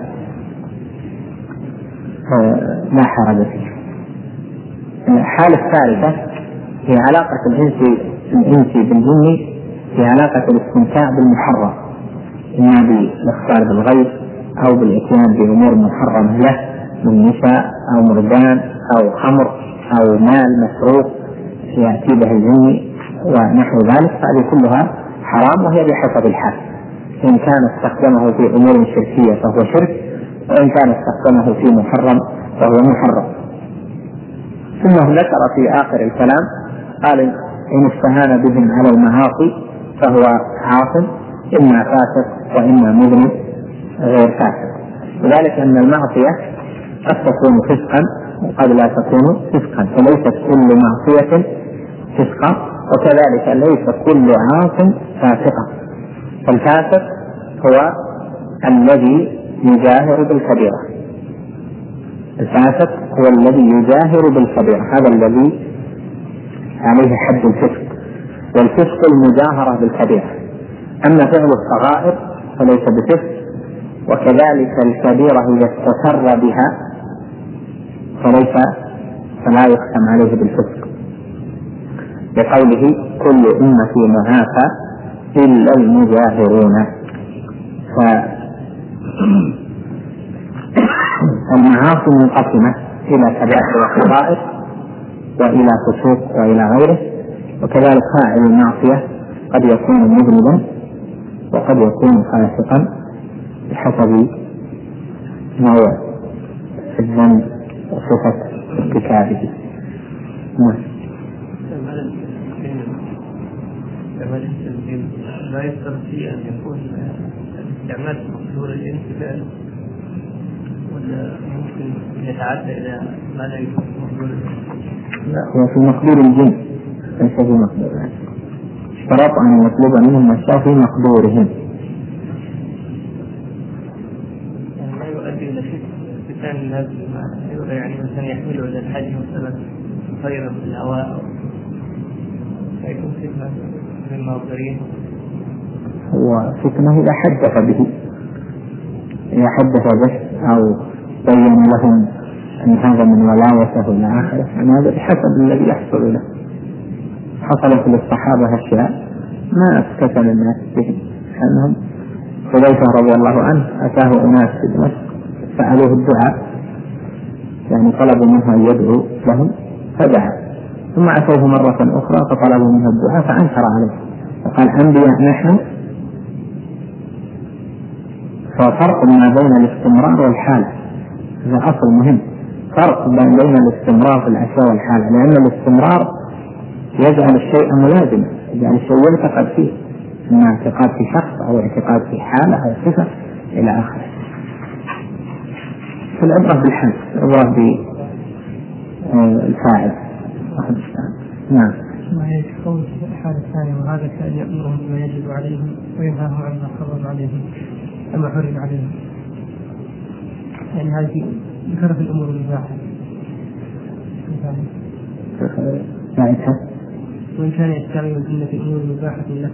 لا حرج فيه. الحالة الثالثة هي علاقة الإنس الإنسي بالجن، هي علاقة الاستمتاع بالمحرم، إما بالاختار بالغيب أو بالإتيان بأمور محرمة له من نساء أو مردان أو خمر أو مال مسروق يأتي به الجن ونحو ذلك، هذه كلها حرام وهي بحسب الحال. إن كان استخدمه في أمور شركية فهو شرك، وإن كان استخدمه في محرم فهو محرم. ثم ذكر في آخر الكلام قال إن استهان بهم على المعاصي فهو عاصم، إما فاسق وإما مذنب غير فاسق، وذلك أن المعصية قد تكون فسقا وقد لا تكون فسقا، فليست كل معصية فسقا، وكذلك ليس كل عاص فاسقا. فالفاسق هو الذي يجاهر بالكبيرة، الفاسق هو الذي يجاهر بالكبيرة، هذا الذي عليه حد الفسق، والفسق المجاهرة بالكبيرة. أما فعل الصغائر فليس بفسق، وكذلك الكبيرة إذا استسر بها فليس فلا يحكم عليه بالفسق، لقوله كل أمة معافى إلا المجاهرون. فالمعاصي منقسمة إلى كبائر وصغائر وإلى فسوق وإلى غيره، وكذلك فاعل المعصية قد يكون مذنبا وقد يكون فاسقا بحسب نوع الذنب وصفة ارتكابه. لا يستطيع أن يكون استعمال مقدور الإنس فعلا، ولا ممكن يتعدى إلى ما لا يكون مقدور الإنس؟ لا، هو في مقدور الجن ليس في مقدور الإنس. اشترط أن يطلب منهم الشيء في مقدورهم، يعني لا يؤدي إلى فتان الناس، يعني مثلا يحمله إلى الحج مثلا طيرا في الهواء فيكون فتنة للناظرين. هو فتنة إذا حدث به، إذا حدث به أو بين لهم أن هذا من ولايته إلى آخره، يعني هذا بحسب الذي يحصل له. حصلت للصحابة أشياء ما أسكت الناس بهم، أنهم حذيفة رضي الله عنه أتاه أناس في دمشق سألوه الدعاء، يعني طلبوا منه أن يدعو لهم فدعا، ثم أتوه مرة أخرى فطلبوا منه الدعاء فأنكر عليه فقال أنبياء نحن. ففرق ما بين الاستمرار والحالة، هذا أصل مهم، فرق بين الاستمرار في الأشياء والحالة، لأن الاستمرار يجعل الشيء ملازما، يجعل الشيء يعتقد فيه، إما اعتقاد في شخص أو اعتقاد في حالة أو صفة إلى آخره. فالعبرة بالحال، العبرة بالفاعل. نعم. ما يكون في الحالة الثانية، وهذا كان يأمرهم بما يجب عليهم وينهاهم عما حرم عليهم أما حرم عليهم، يعني هذه ذكر في الأمور المباحة. نعيدها. وإن كان يستعمل الجن في أمور مباحة له.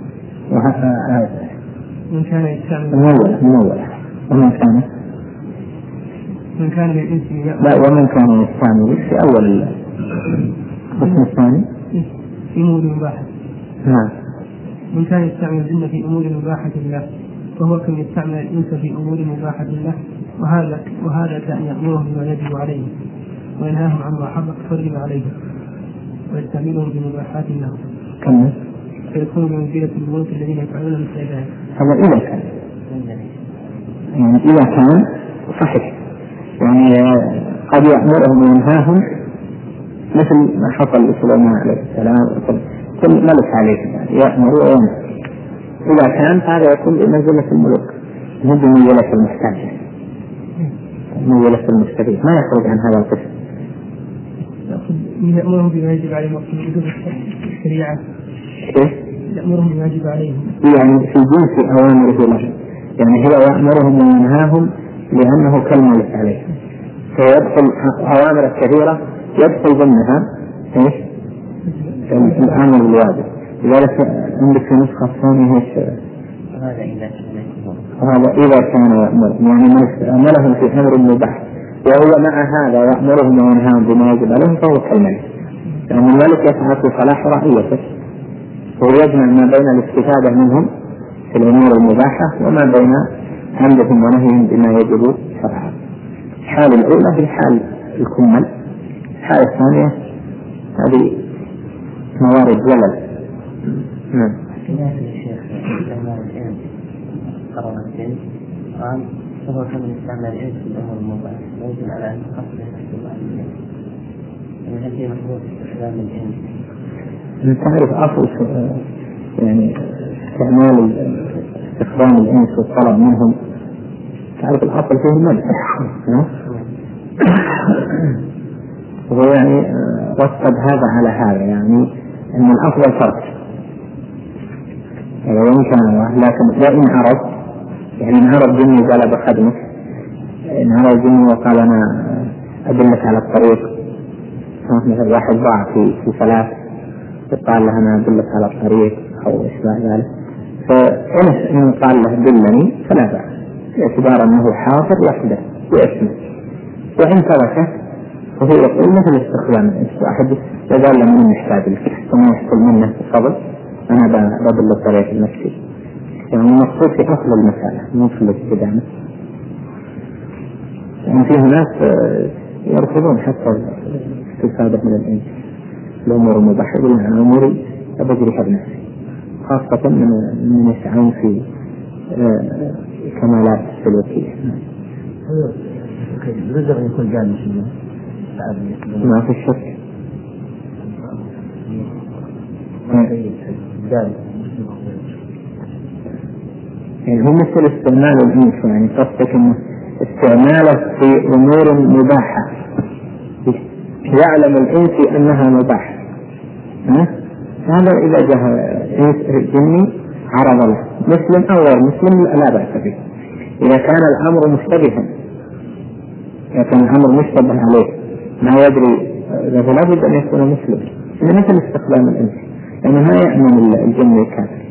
وإن كان يستعمل منولة منولة ومن كان وإن كان للإنس لا ومن كان يستعمل في أول القسم الثاني في أمور مباحة. نعم. وإن كان يستعمل الجن في أمور مباحة له فهو كم يستعمل الإنس في أمور مباحة له، وهذا وهذا كأن يأمرهم بما يجب عليه وينهاهم عما حرم عليه ويستعملهم بمباحات له. كم فيكون بمنزلة الملوك الذين يفعلون مثل ذلك. هذا إذا كان يعني إذا كان صحيح يعني قد يأمرهم وينهاهم مثل ما حصل لسليمان عليه السلام كل ملك عليه يعني يأمر وينهى. إذا كان هذا يكون بمنزلة الملوك مو بمنزلة المحتاج منزلة المستفيد ما يخرج عن هذا القسم. يأمرهم بما يجب عليهم وجوب الشريعة. كيف؟ يأمرهم بما يجب عليهم يعني في جنس أوامره له يعني هو يأمرهم وينهاهم لأنه كالملك عليه فيدخل أوامر كثيرة يدخل ضمنها إيش؟ الأمر الواجب. لذلك عندك في نسخة ثانية إيش؟ هذا إذا كان يأمر يعني أمرهم في أمر مباح وهو مع هذا يأمرهم وينهاهم بما يجب عليهم فهو كالملك لأن يعني الملك يسعى في صلاح رعيته وهو يجمع ما بين الاستفادة منهم في الأمور المباحة وما بين أمرهم ونهيهم بما يجب شرعا. الحالة الأولى هي حال الكمل. الحالة الثانية هذه موارد جلل. نعم. قال فهو كان يستعمل الإنس في الأمور المباحة ويجب على أن تقصد الله عليه. يعني هل هي محبوب استخدام الإنس؟ أنت تعرف أصل يعني استعمال استخدام الإنس والطلب منهم تعرف الأصل فيه الملك وهو يعني رتب هذا على هذا يعني أن الأفضل ترك يعني وإن كان لكن لا إن عرض يعني إن عرض جني قال بخدمك إن عرض جني وقال أنا أدلك على الطريق مثل واحد ضاع في في ثلاث فقال له أنا أدلك على الطريق أو إشباه ذلك فإن قال له دلني فلا بأس باعتبار أنه حاضر وحده واسمه وإن تركه فهو يقول مثل استخدام الإنس واحد يقال له من محتاج لك ثم يحصل منه الفضل أنا بدل الطريق المسجد يعني المقصود في أصل المسألة مو في الاستدامة. يعني فيه ناس يرفضون حتى الاستفادة من الإنس الأمور المباحة يقولون عن أموري أبجريها بنفسي خاصة من من يسعون في كمالات السلوكية. رزق يكون جانب ما في الشك يعني هو مثل استعمال الإنس يعني قصدك إنه استعماله في أمور مباحة يعلم الإنس أنها مباحة هذا إذا جاء إنس جني عرض له مسلم أو غير مسلم لا بأس به. إذا كان الأمر مشتبها إذا كان الأمر مشتبه عليه ما يدري فلا بد أن يكون مسلم مثل استخدام الإنس لأنه ما يأمن الجن الكافر.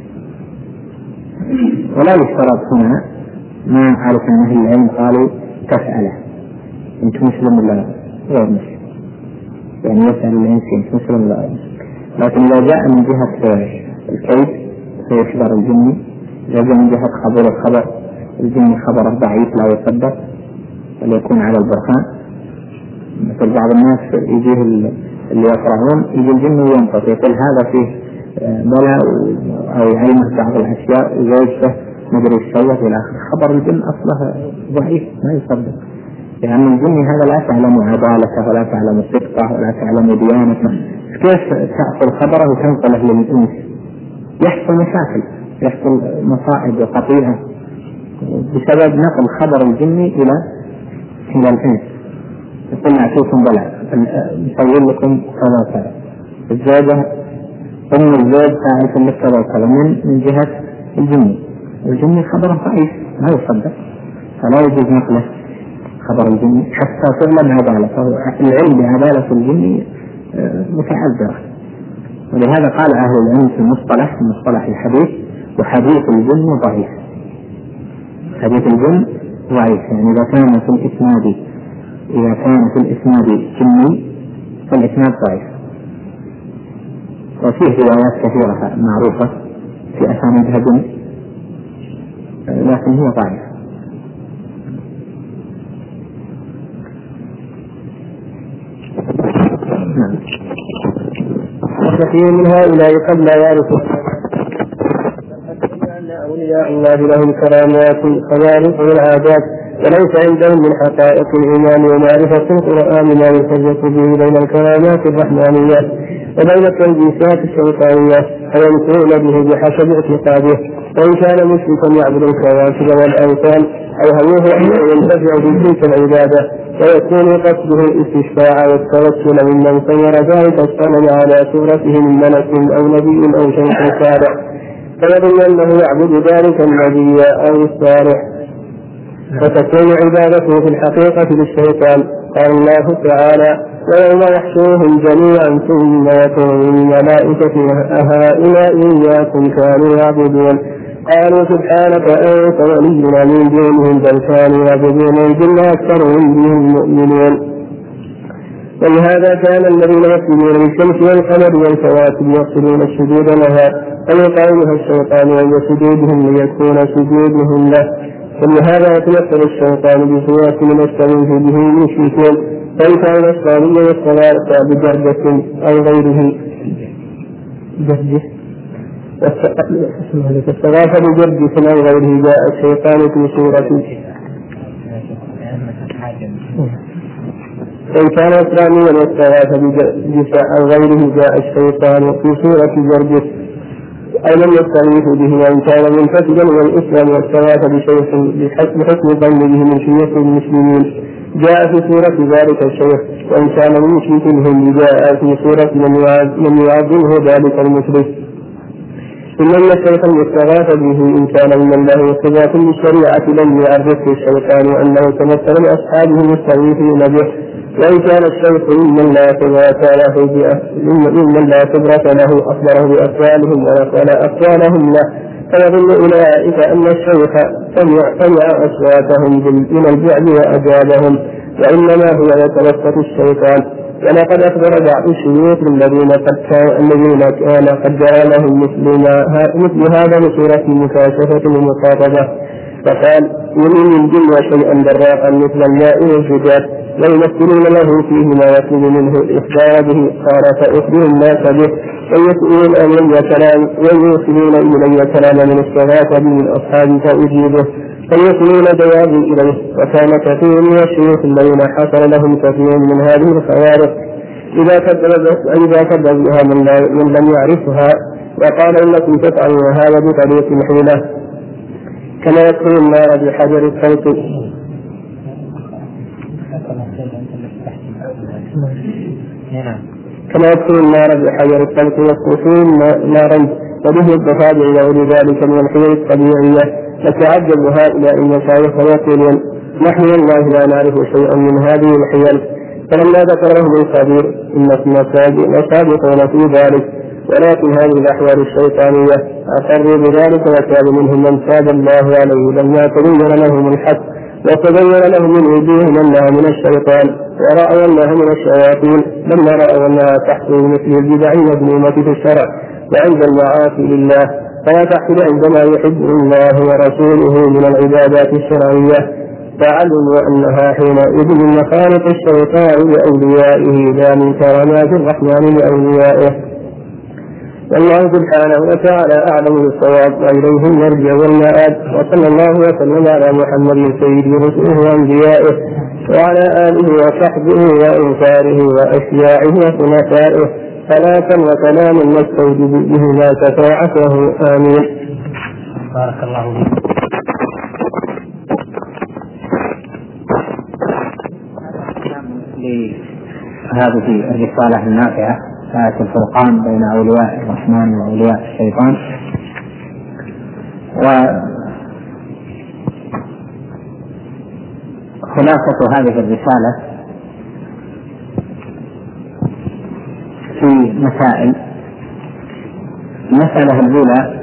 ولا يشترط هنا ما عرف أن أهل العلم قالوا تسأله أنت مسلم ولا غير مسلم يعني يسأل الإنس أنت مسلم ولا غير مسلم. لكن إذا جاء من جهة الكيد فيخبر الجن إذا جاء من جهة خبر الخبر الجن خبر ضعيف لا يصدق بل يكون على البرهان. مثل بعض الناس يجيه اللي يقرأون يجي الجن وينطق يقول هذا فيه بلاء أو علمه بعض الأشياء وزوجته مدري الشوة إلى آخر. خبر الجن أصله ضعيف ما يصدق لأن يعني الجن هذا لا تعلم عدالته ولا تعلم صدقه ولا تعلم ديانته كيف تأخذ خبره وتنقله للإنس يحصل مشاكل يحصل مصائب وقطيعة بسبب نقل خبر الجن إلى إلى الإنس. يقول أعطيكم بلاء نسوي لكم كذا كذا الزوجة ثم الزوج تعرف لك كذا كذا من من جهة الجن الجن خبره ضعيف ما يصدق فلا يجوز نقله خبر الجن حتى تعلم عدالته. العلم بعدالة الجن متعذرة ولهذا قال أهل العلم في المصطلح في مصطلح الحديث وحديث الجن ضعيف. حديث الجن ضعيف، يعني إذا كان في الإسناد إذا كان في الإسناد جني فالإسناد ضعيف. وفيه روايات كثيرة معروفة في أسانيدها جن لكن هي ضعيفة. نعم. وكثير من هؤلاء قد لا يعرفون أن أولياء الله لهم كرامات خوارق والعادات، وليس عندهم من حقائق الإيمان ومعرفة القرآن ما يفرق به بين الكرامات الرحمانية وبين التنجيسات الشيطانية، فينكرون به بحسب اعتقاده. وإن كان مشركا يعبد الكواكب والأوثان أو هواه أن ينتفع بتلك العبادة، ويكون قصده الاستشفاع والتوسل ممن صور ذلك الصنم على صورته من ملك أو نبي أو شيخ صالح، فيظن أنه يعبد ذلك النبي أو الصالح، فتكون عبادته في الحقيقة للشيطان. قال الله تعالى: ويوم يحشرهم جميعا ثم يقول للملائكة أهؤلاء إياكم كانوا يعبدون، قالوا سبحانك أنت ولينا من دونهم بل كانوا يعبدون الجن أكثرهم بهم مؤمنون. ولهذا كان الذين يسجدون للشمس والقمر والكواكب يقصدون السجود لها، فيقاومها الشيطان عند سجودهم ليكون سجودهم له. ولهذا يتمثل الشيطان بصورة من يستغيث به المشركون، فإن كان الإسلامي والصلاة بجردة أو غيره جرده فاستغاث بجردة أو غيره جاء الشيطان في صورة. فإن كان إسلاميا واستغاث بجردة أو غيره جاء الشيطان في صورة جرده أو لم يستغيث به، وإن كان منفسدا والإسلام واستغاث بشيخ بحكم ظنه من شيوخ المسلمين جاء في صورة ذلك الشيخ، وإن كان من مشركهم جاء في صورة من يعظمه ذلك المشرك. إن الشيخ المستغاث به إن كان من له ارتباط بالشريعة لم يعرفه الشيطان أنه تمثل لأصحابه المستغيثين به، وإن كان الشيخ ممن لا خبرة له ممن لا خبرة له أخبره بأقوالهم ونقل أقوالهم له، فيظن أولئك أن الشيخ سمع أصواتهم من البعد وأجابهم، وإنما هو يتوسط الشيطان. ولقد أخبر بعض الشيوخ الذين قد الذين كان قد جرى لهم مثل هذا بصورة مكاشفة ومخاطبة، فقال: يريد الجن شيئا براقا مثل الماء والزجاج ويمثلون له فيه ما يطلب منه الإخبار به، قال: فأخبر الناس به ويسئلون أن كلام ويوصلون إلي كلام من استغاث به من أصحابي فأجيبه فيوصلون جوابي إليه. وكان كثير من الشيوخ الذين حصل لهم كثير من هذه الخوارق إذا كذب بها من لم يعرفها وقال: إنكم تفعلون هذا بطريق الحيلة، كما يدخل النار بحجر الخلق كما يدخل النار بحجر الخلق والصفون نارا وبه الضفادع وغير ذلك من الحيل الطبيعية. فتعجب هؤلاء المشايخ ويقولون: نحن والله لا نعرف شيئا من هذه الحيل. فلما ذكره الخبير إنكم مصادقون في ذلك، ولكن هذه الأحوال الشيطانية أقروا بذلك، وكان منهم من تاب الله عليه لما تبين لهم الحق وتبين لهم من وجوههم أنها من الشيطان، ورأوا أنها من الشياطين لما رأوا أنها تحصل مثل البدع المذمومة في الشرع وعند المعاصي لله، فلا تحصل عندما يحب الله ورسوله من العبادات الشرعية، فعلموا أنها حينئذ من مخالط الشيطان لأوليائه لا من كرامات الرحمن لأوليائه. والله سبحانه وتعالى أعلم بالصواب وإليه المرجع والمآب. وصلى الله وسلم على محمد سيد رسله وأنبيائه وعلى آله وصحبه وأنصاره وأشياعه وخلفائه صلاة وسلاما نستوجب به ما شفاعته. آمين. بارك الله فيك. لهذه الرسالة النافعة آية الفرقان بين أولياء الرحمن وأولياء الشيطان. وخلاصة هذه الرسالة في مسائل المسألة الأولى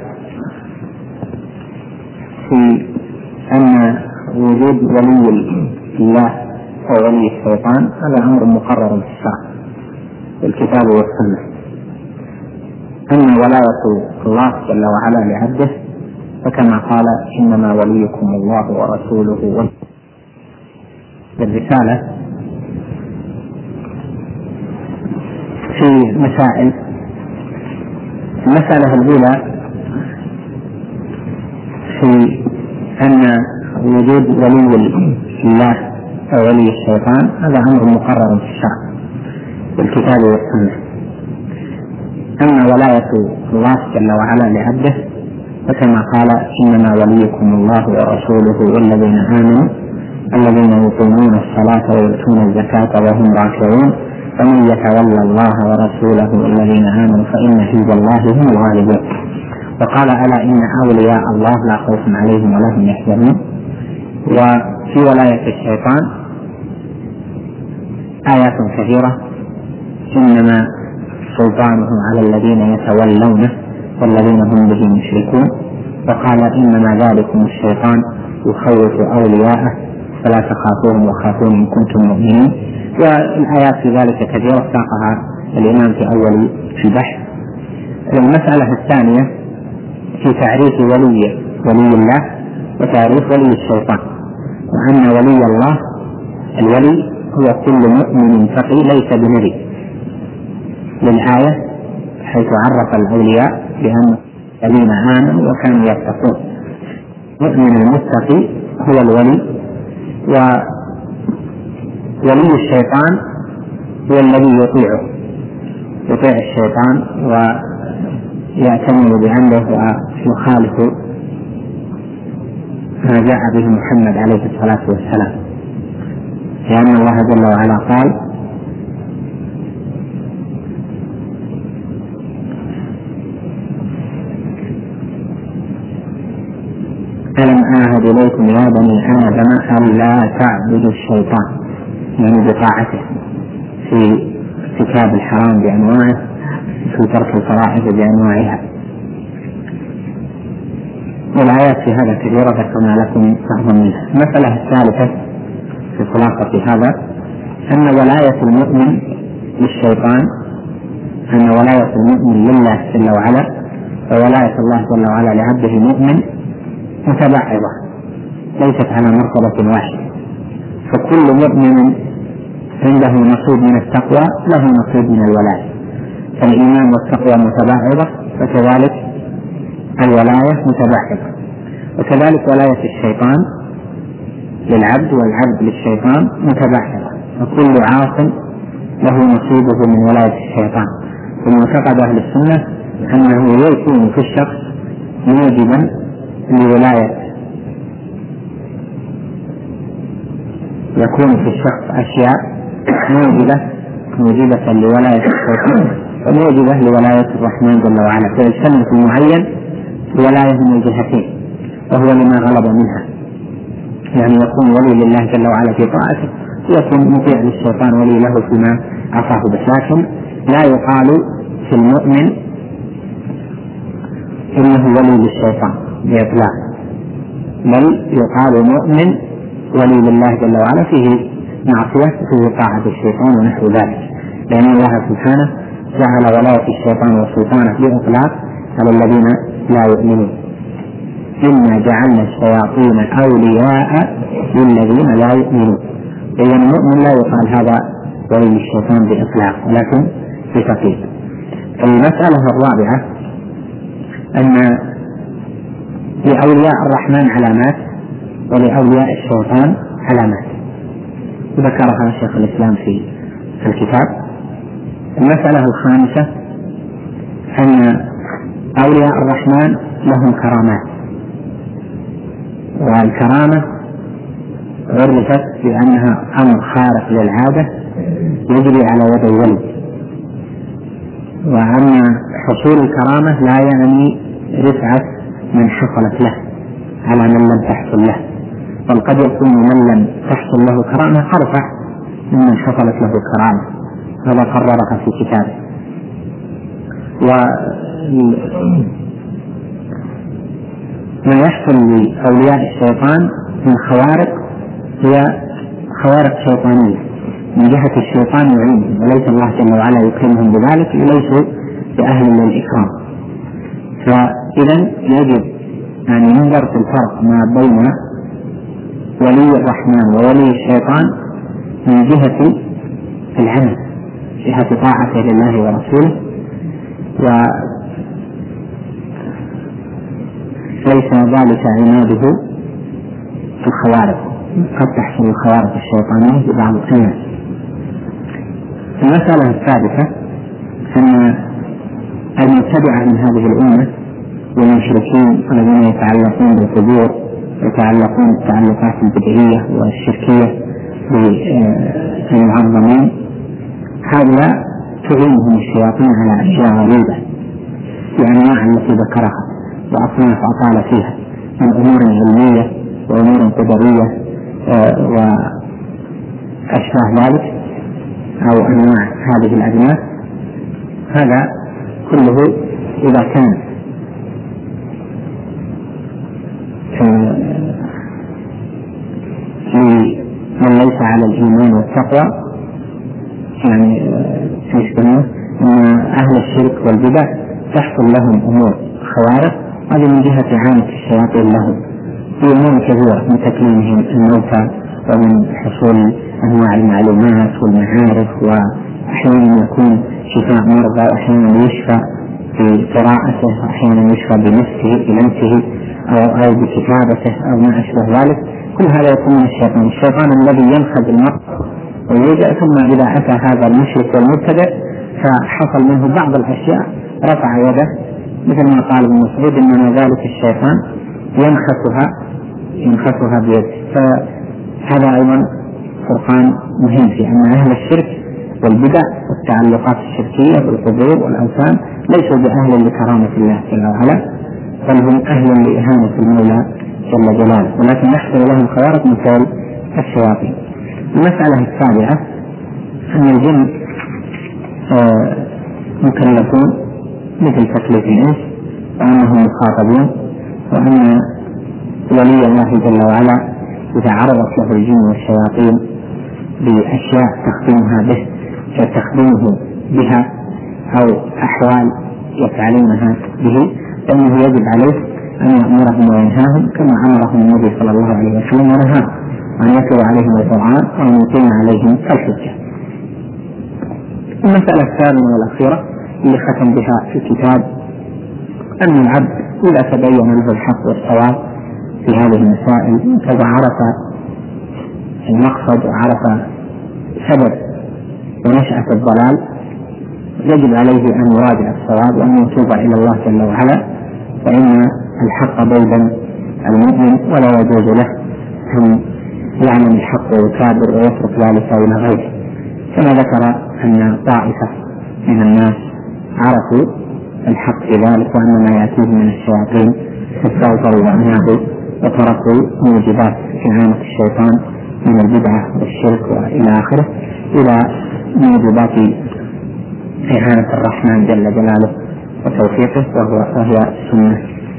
في أن وجود ولي الله أو ولي الشيطان هذا أمر مقرر في الشرع والكتاب والسنة. أما ولاية الله جل وعلا لعبده فكما قال إنما وليكم الله ورسوله. بالرسالة في مسائل. المسألة الأولى في أن وجود ولي الله أو ولي الشيطان هذا أمر مقرر في الشرع والكتاب والسنة. أما ولاية الله جل وعلا لعبده فكما قال إنما وليكم الله ورسوله والذين آمنوا الذين يقيمون الصلاة ويؤتون الزكاة وهم راكعون فمن يتولى الله ورسوله والذين آمنوا فإن حزب الله هم الغالبون. وقال ألا إن أولياء الله لا خوف عليهم ولا هم يحزنون. وفي ولاية الشيطان آيات كثيرة إنما سلطانه على الذين يتولونه والذين هم به مشركون. وقال إنما ذلكم الشيطان يخوف أولياءه فلا تخافوهم وخافون إن كنتم مؤمنين. والآيات في ذلك كثيرة ساقها الإمام في أول في البحث. المسألة الثانية في تعريف ولي ولي الله وتعريف ولي الشيطان، وأن ولي الله الولي هو كل مؤمن تقي ليس بنبي للآية حيث عرف الأولياء بأن الذين آمنوا وكانوا يتقون. مؤمن المتقي هو الولي. وولي الشيطان هو الذي يطيعه يطيع الشيطان ويأتمر بأمره ويخالف ما جاء به محمد عليه الصلاة والسلام، لأن الله جل وعلا قال ألم أعهد إليكم يا بني آدم ألا تعبدوا الشيطان، يعني بطاعته في ارتكاب الحرام بأنواعه في ترك الفرائض بأنواعها. والآيات في هذا كثيرة ذكرنا لكم بعضا منها. المسألة الثالثة في خلاصة هذا أن ولاية المؤمن للشيطان أن ولاية المؤمن لله جل وعلا وولاية الله جل وعلا لعبده المؤمن متباعدة ليست على مرتبة واحدة، فكل مؤمن عنده نصيب من التقوى له نصيب من الولاية. فالإيمان والتقوى متباعدة فكذلك الولاية متباعدة. وكذلك ولاية الشيطان للعبد والعبد للشيطان متباعدة، وكل عاص له نصيبه من ولاية الشيطان. ومعتقد أهل السنة أنه يكون في الشخص موجبا لولاية يكون في الشخص أشياء موجبة موجبة لولاية الشيطان وموجبة لولاية الرحمن جل وعلا، فيجتمع في معين ولاية من الجهتين وهو لما غلب منها، يعني يكون ولي لله جل وعلا في طاعته ويكون مطيع للشيطان ولي له فيما عصاه بس. لكن لا يقال في المؤمن إنه ولي للشيطان بإطلاق، بل يقال مؤمن ولي لله جل وعلا فيه معصية فيه طاعة الشيطان ونحو ذلك، لأن الله سبحانه جعل ولاية الشيطان والسلطان بإطلاق على الذين لا يؤمنون. إنا جعلنا الشياطين أولياء للذين لا يؤمنون. إذن المؤمن لا يقال هذا ولي الشيطان بإطلاق ولكن بتقييد. المسألة الرابعة أن لأولياء الرحمن علامات ولأولياء الشيطان علامات ذكرها شيخ الإسلام في الكتاب. المسألة الخامسة أن أولياء الرحمن لهم كرامات، والكرامة عرفت بأنها أمر خارق للعادة يجري على يد الولي، وأن حصول الكرامة لا يعني رفعة من حصلت له على من لم تحصل له، بل قد يكون من لم تحصل له كرامة أرفع ممن حصلت له كرامة، هذا قررها في كتابه. ما يحصل لأولياء الشيطان من خوارق هي خوارق شيطانية من جهة الشيطان يعينهم، وليس الله جل وعلا يكرمهم بذلك، ليسوا بأهل للإكرام. فإذا يجب أن ينظر في الفرق ما بين ولي الرحمن وولي الشيطان من جهة العمل، جهة طاعته لله ورسوله، وليس ذلك عناده الخوارق. قد تحصل الخوارق الشيطانية ببعض الناس. المسألة الثالثة أن المبتدعة من هذه الأمة والمشركين الذين يتعلقون بالقبور يتعلقون بالتعلقات البدعية والشركية بالمعظمين، هؤلاء تعينهم الشياطين على أشياء غريبة بأنواع التي ذكرها وأصناف أطال فيها من أمور علمية وأمور قدرية وأشباه ذلك، أو أنواع هذه الأجناس. هذا كله إذا كان لمن ليس على الإيمان والتقوى، يعني يشبهون أن أهل الشرك والبدع تحصل لهم أمور خوارق، هذه من جهة عامة الشياطين لهم في أمور كثيرة، من تكليمهم الموتى ومن حصول أنواع المعلومات والمعارف، وأحيانا يكون شفاء مرضى، وأحيانا يشفى بقراءته، وأحيانا يشفى بنفسه بلمسه أو, أو بكتابته أو ما أشبه ذلك. كل هذا يكون من الشيطان، الشيطان الذي ينخذ المرض ويوجع، ثم إذا أتى هذا المشرك والمبتدع فحصل منه بعض الأشياء رفع يده، مثل ما قال ابن مسعود إنما ذلك الشيطان ينخسها ينخسها بيده. فهذا أيضا فرقان مهم في أن أهل الشرك والبدع والتعلقات الشركية بالقبور والأوثان ليسوا بأهل لكرامة الله جل وعلا، بل هم أهل لإهانة المولى جل جلاله، ولكن يحصل لهم خوارق مثل الشياطين. المسألة السابعة أن الجن آه مكلفون مثل تكليف الإنس، وأنهم مخاطبون، وأن ولي الله جل وعلا إذا عرضت له الجن والشياطين بأشياء تخدمها به تخدمه بها أو أحوال يفعلونها به، فإنه يجب عليه أن يأمرهم وينهاهم كما أمرهم النبي صلى الله عليه وسلم ونهاهم، وأن يتلو عليهم القرآن وأن يقيم عليهم الحجة. المسألة الثامنة والأخيرة اللي ختم بها في الكتاب أن العبد إذا تبين له الحق والصواب في هذه المسائل، كذا عرف المقصد وعرف سبب ونشأة الضلال، يجب عليه أن يراجع الصواب وأن يتوب إلى الله جل وعلا، فإن الحق بين المؤمن ولا يجوز له أن يعلم الحق ويكابر ويترك ذلك إلى غيره. كما ذكر أن طائفة من الناس عرفوا الحق في ذلك، وأن ما يأتيهم من الشياطين استغفروا وأنابوا وتركوا موجبات إعانة الشيطان من البدعة والشرك وإلى آخره إلى موجبات إعانة الرحمن جل جلاله وتوفيقه، وهي السنة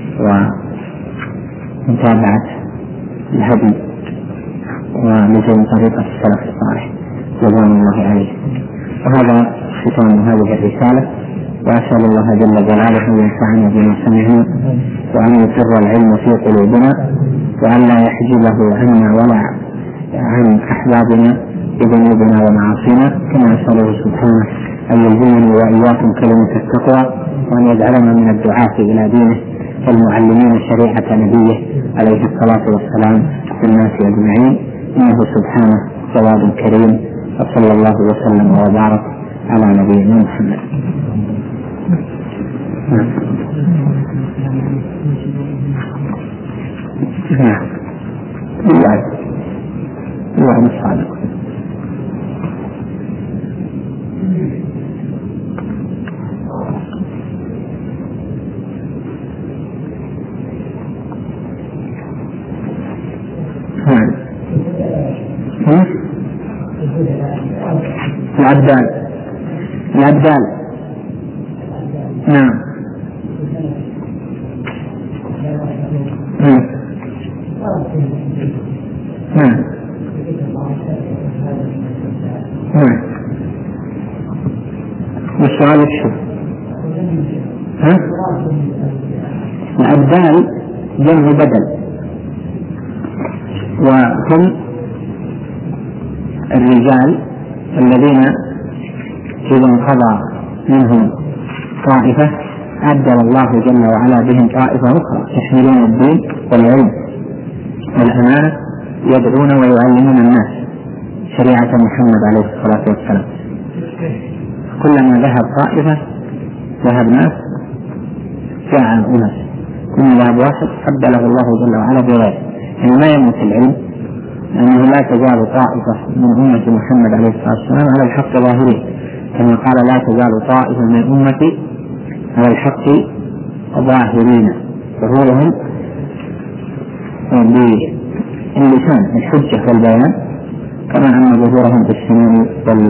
ومتابعة الهدي ولزوم طريقة السلف الصالح رضوان الله عليه. وهذا ختام هذه الرسالة، وأسأل الله جل جلاله أن ينفعنا بما سمعنا، وأن يقر العلم في قلوبنا، وأن لا يحجبه عنا ولا عن أحبابنا بذنوبنا ومعاصينا، كما أسأله سبحانه أن يلزمني وإياكم كلمة التقوى، وأن يجعلنا من الدعاة إلى دينه والمعلمين شريعة نبيه عليه الصلاة والسلام للناس أجمعين، إنه سبحانه جواد كريم. وصلى الله وسلم وبارك على نبينا محمد. نعم بالله الله الصادق. العبدال العبدال نعم نعم نعم. والسؤال الشو ها؟ الأبدال جمع بدل، وهم الرجال الذين إذا انقضى منهم طائفة أبدل الله جل وعلا بهم طائفة أخرى يحملون الدين والعلم والأمانة، يدعون ويعلمون الناس شريعة محمد عليه الصلاة والسلام. كلما ذهب طائفة ذهب ناس جاء أناس، كل ذهب واحد أبدله الله جل وعلا بغيره. يعني ما يموت العلم، لأنه لا تزال طائفة من أمة محمد عليه الصلاة والسلام على الحق ظاهرين، كما قال لا تزال طائفة من أمتي على الحق ظاهرين، ظهورهم باللسان الحجة والبيان، كما أن ظهورهم بالسنان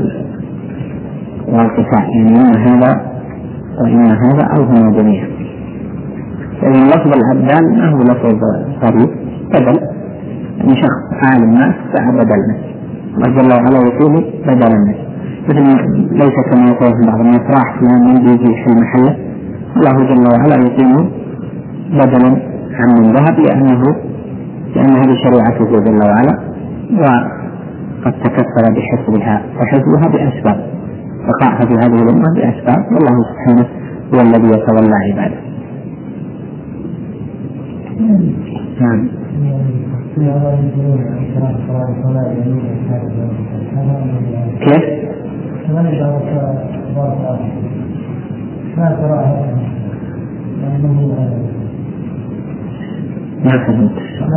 والقفاء، يعني إن هذا وإن هذا أو هما جميعا. فإن لفظ الأبدال ما هو لفظ صريح، بدل، يعني شخص عالم الناس باع بدل نفسه، الله جل وعلا يقول بدل الناس، مثل ليس كما يقول في بعض الناس راح فلان يجي في المحلة، الله جل وعلا يقيم بدلا عن من ذهب، لأنه لأن هذه شريعته جل وعلا، وقد تكفل بحفظها وحفظها بأسباب، بقائها في هذه الأمة بأسباب، والله سبحانه هو الذي يتولى عباده. نعم. كيف؟ ما فهمت.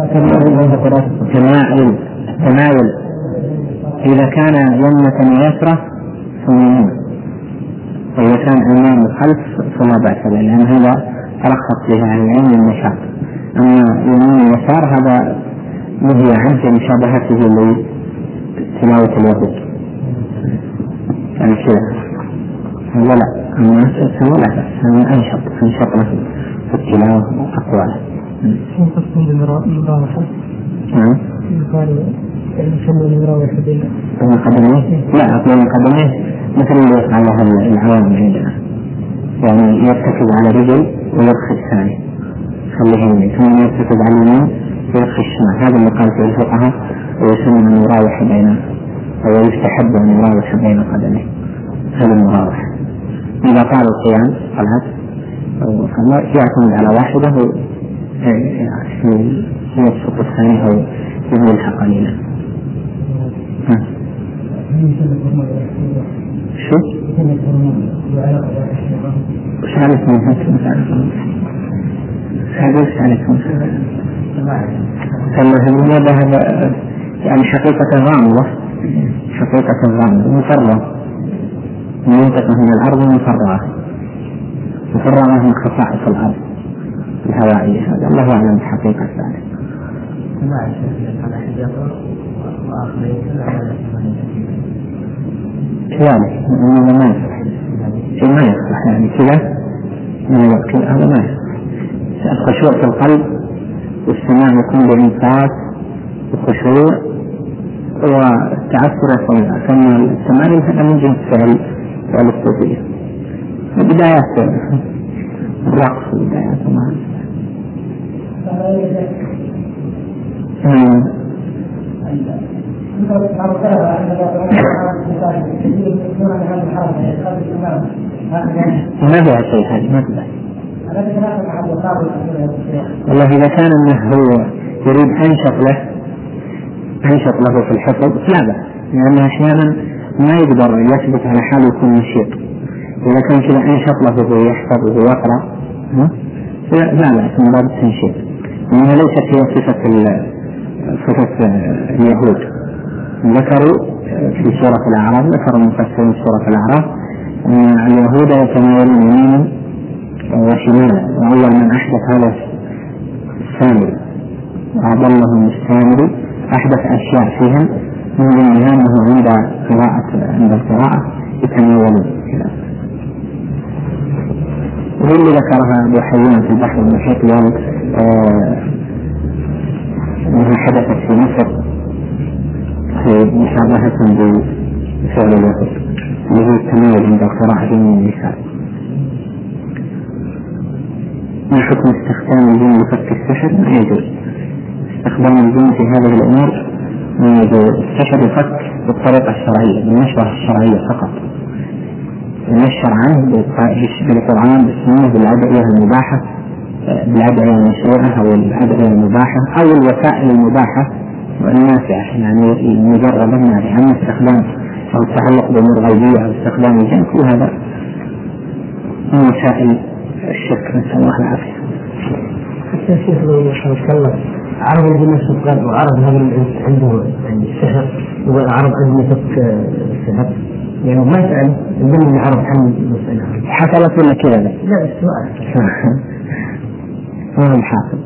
تمايل تمايل إذا كان يمنة ويسرة فيمين، وإذا كان أمام وخلف فلا بأس به، لأن هذا تلخص لها عن العلم النشاط. أما يمين ويسار هذا نهي عنه مشابهته لتلاوة اليهود، يعني كذا هذا لا، أما هذا لا بأس، هذا أنشط أنشط له في التلاوة وأقواله. شو قصدهم بالمراوحة؟ نعم. قالوا يسمون المراوحة بين المقدمين؟ لا، أقول المقدمين مثل اللي يفعله العوام عندنا، يعني يرتكز على رجل ويرخي الثاني، خليه يمين، ثم يرتكز على اليمين ويرخي الشمال. هذا اللي قال فيه الفقهاء، ويسمى أن يراوح بين، أو يستحب أن يراوح بين قدميه، هذا المراوحة. إذا قال القيام صلاة فلا يعتمد على واحدة يسقط الثاني أو يميلها قليلا. شو؟ وش عليكم هاتم هذا وش عليكم فالله هذا يعني حقيقة غامضة، حقيقة غامضة مفرغة، منطقة من الأرض مفرغة، مفرغة من خصائص الأرض الهوائية، هذا الله أعلم بحقيقة ذلك. كذلك إنه ما يصلح، شيء ما يصلح، يعني كذا هذا ما يصلح. الخشوع في القلب والسماع يكون بإنصات وخشوع والتعثر يصلح، كما التمارين هذا من جنس فعل فعل الصوفية، بدايات الرقص بدايات ما ما فيها شيء، هذه ما فيها. والله إذا كان أنه هو يريد أنشط له أنشط له في الحفظ لا بأس، لأنه أحيانا ما يقدر يثبت على حاله يكون نشيط. إذا كان كذا أنشط له وهو يحفظ وهو يقرأ لا بأس من باب التنشيط، لأنها ليست هي صفة صفة اليهود. ذكروا في سورة الأعراف، ذكروا مفسرين سورة الأعراف أن اليهود يتناولون يمينا وشمالا، وأول من أحدث هذا السامري وأضلهم السامري، أحدث أشياء فيهم من ضمنها أنه عند قراءة عند القراءة يتناولون كذا. واللي ذكرها أبو حيان في البحر المحيط قال حدثت في مصر في مشابهة بفعل اليهود اللي هو التميل عند القراءة بين النساء. ما حكم استخدام الجن لفك السحر؟ ما يجوز استخدام الجن في هذه الأمور، ما يجوز. السحر يفك بالطريقة الشرعية بالنشرة الشرعية فقط، ينشر عنه بالقرآن بالسنة بالأدعية المباحة بالأدعية المشروعة أو الأدعية المباحة أو الوسائل المباحة والنافعة، يعني المجربة النافعة. أما استخدام أو التعلق بأمور غيبية أو استخدام الجن كل هذا من وسائل الشرك، نسأل الله العافية. يا شيخ لو تكلم عرض الجن السكر وعرض هذا عنده يعني السحر وعرض عنده يفك السحر، يعني ما سأل الجن اللي عرض عن المسألة حصلت ولا كذا؟ لا السؤال ما هو الحاصل،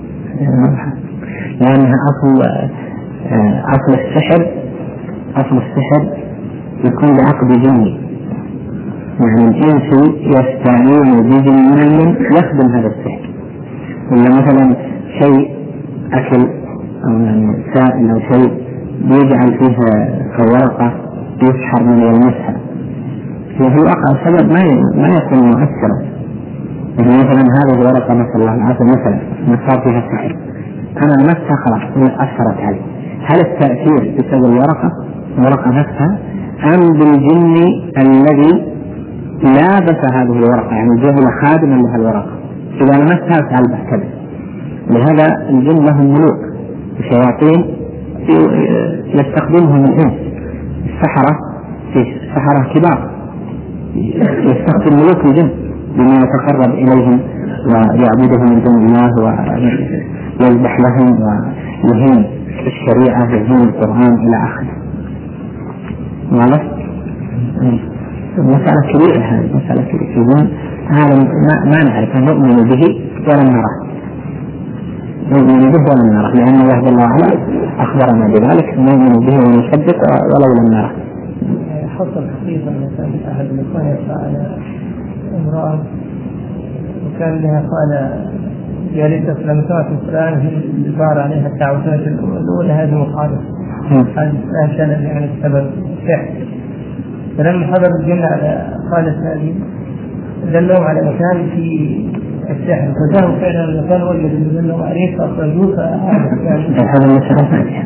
لأنها أصل أصل السحر أصل السحر يكون بعقد جني، يعني الإنس يستعين بجن يخدم هذا السحر، ولا مثلا شيء أكل أو يعني سائل أو شيء يجعل فيها ورقة يسحر من يلمسها، في الواقع السبب ما ما يكون مؤثرا. يعني مثلا هذه الورقة مثلا الله العافية مثلا ما صار فيها سحر، أنا لمسها خلاص أثرت علي، هل التأثير بسبب الورقة الورقة نفسها أم بالجن الذي لابس هذه الورقة، يعني جهل خادما لها الورقة إذا لمسها فعل بحكبه. لهذا الجن لهم ملوك وشياطين يستخدمهم الإنس، السحرة في سحرة كبار يستخدم ملوك الجن بما يتقرب إليهم ويعبدهم من دون الله ويذبح لهم ويهين الشريعة ويهين القرآن إلى آخره. واضح؟ مسألة كبيرة، هذه مسألة كبيرة. هذا ما, ما نعرف نؤمن به ولا نراه، نؤمن به ولا نراه، لأن الله جل وعلا أخبرنا بذلك، نؤمن به ونصدق ولو لم نراه. حصل حقيقة مثلا أحد الإخوان يطلع على امرأة وكان لها قال يا ريت لما سمعت القرآن هي البار عليها التعوذات الأولى هذه مخالفة، هذا كان يعني السبب سحر. فلما حضر الجن على خالة هذه دلهم على مكان في السحر، فذهبوا فعلا المكان وجدوا اللي دلهم عليه فأخرجوه. هذا المسألة ثانية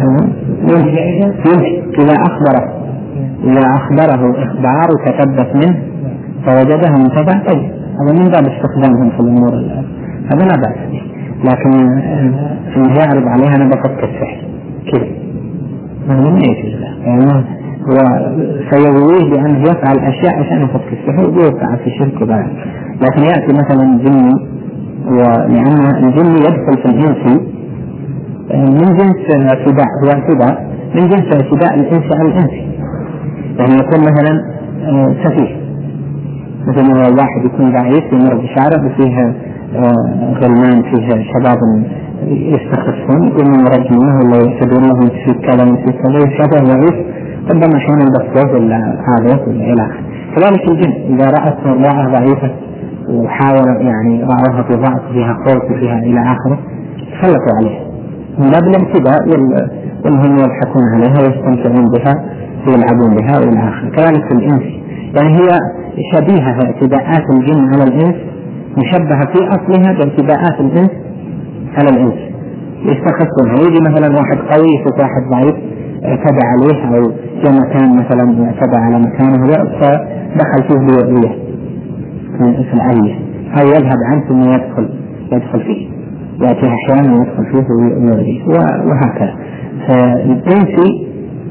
إذا أخبره إذا أخبره إخبار وتثبت منه فوجدها منتبع، طيب هذا من باب استخدامهم في الأمور هذا لا بأس به، لكن إنه يعرض عليها أنا بفك السحر كذا هذا ما يجوز له، يعني هو سيرويه بأنه يفعل أشياء عشان يفك السحر ويوقع في شرك وبعد. لكن يأتي مثلا جني، ولأن الجن يدخل في الإنس من جنس الاعتداء، هو اعتداء من جنس اعتداء الإنس على الإنس، يعني يكون مثلا سفيه، مثلا الواحد يكون ضعيف يمر بشارع وفيها غلمان فيها شباب يستخفون يقولون يرجمونه ولا يعتدون لهم في كذا في كذا يشابه ضعيف ربما حين البصوص ولا هذا ولا إلى آخره. كذلك الجن إذا رأت امرأة ضعيفة وحاول يعني رأوها في ضعف فيها خوف فيها إلى آخره سلطوا عليها من باب الابتداء وهم يضحكون عليها ويستمتعون بها ويلعبون بها وإلى آخره. كذلك الإنس يعني هي شبيهة اعتداءات الجن على الإنس، مشبهة في أصلها باعتداءات الإنس على الإنس، يستخفونها. يجي مثلا واحد قوي يشوف واحد ضعيف اعتدى عليه أو في مكان مثلا اعتدى على مكانه فدخل فيه بوضعية في العلية أو يذهب عنه ثم يدخل يدخل فيه، يأتي أحيانا ويدخل فيه ويؤذيه وهكذا. فالإنس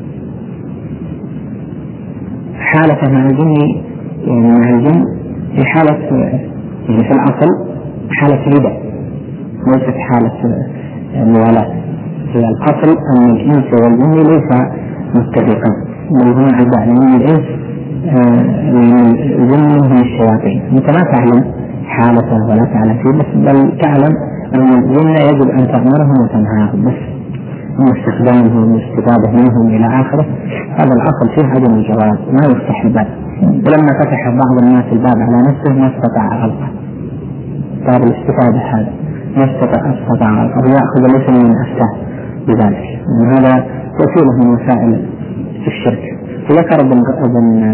حالة مع الجن يعني مع الجن في حالة يعني في الأصل حالة هبة ليست حالة موالاة. في الأصل أن الإنس والجن ليس متفقان، بل هما أعداء، لأن الإنس الجن هم الشياطين. أنت ما تعلم حالته ولا تعلم فيه، بس بل تعلم أن الجن يجب أن تأمرهم وتنهاهم، بس من استخدامهم والاستفادة منهم إلى آخره. هذا الأصل فيه عدم الجواز، ما يفتح الباب. ولما فتح بعض الناس الباب على نفسه ما استطاع غلقه، باب الاستفادة هذا ما استطاع استطاع غلقه، ويأخذ الاسم من أفتاه بذلك. هذا وسيلة من وسائل الشرك. ذكر ابن ابن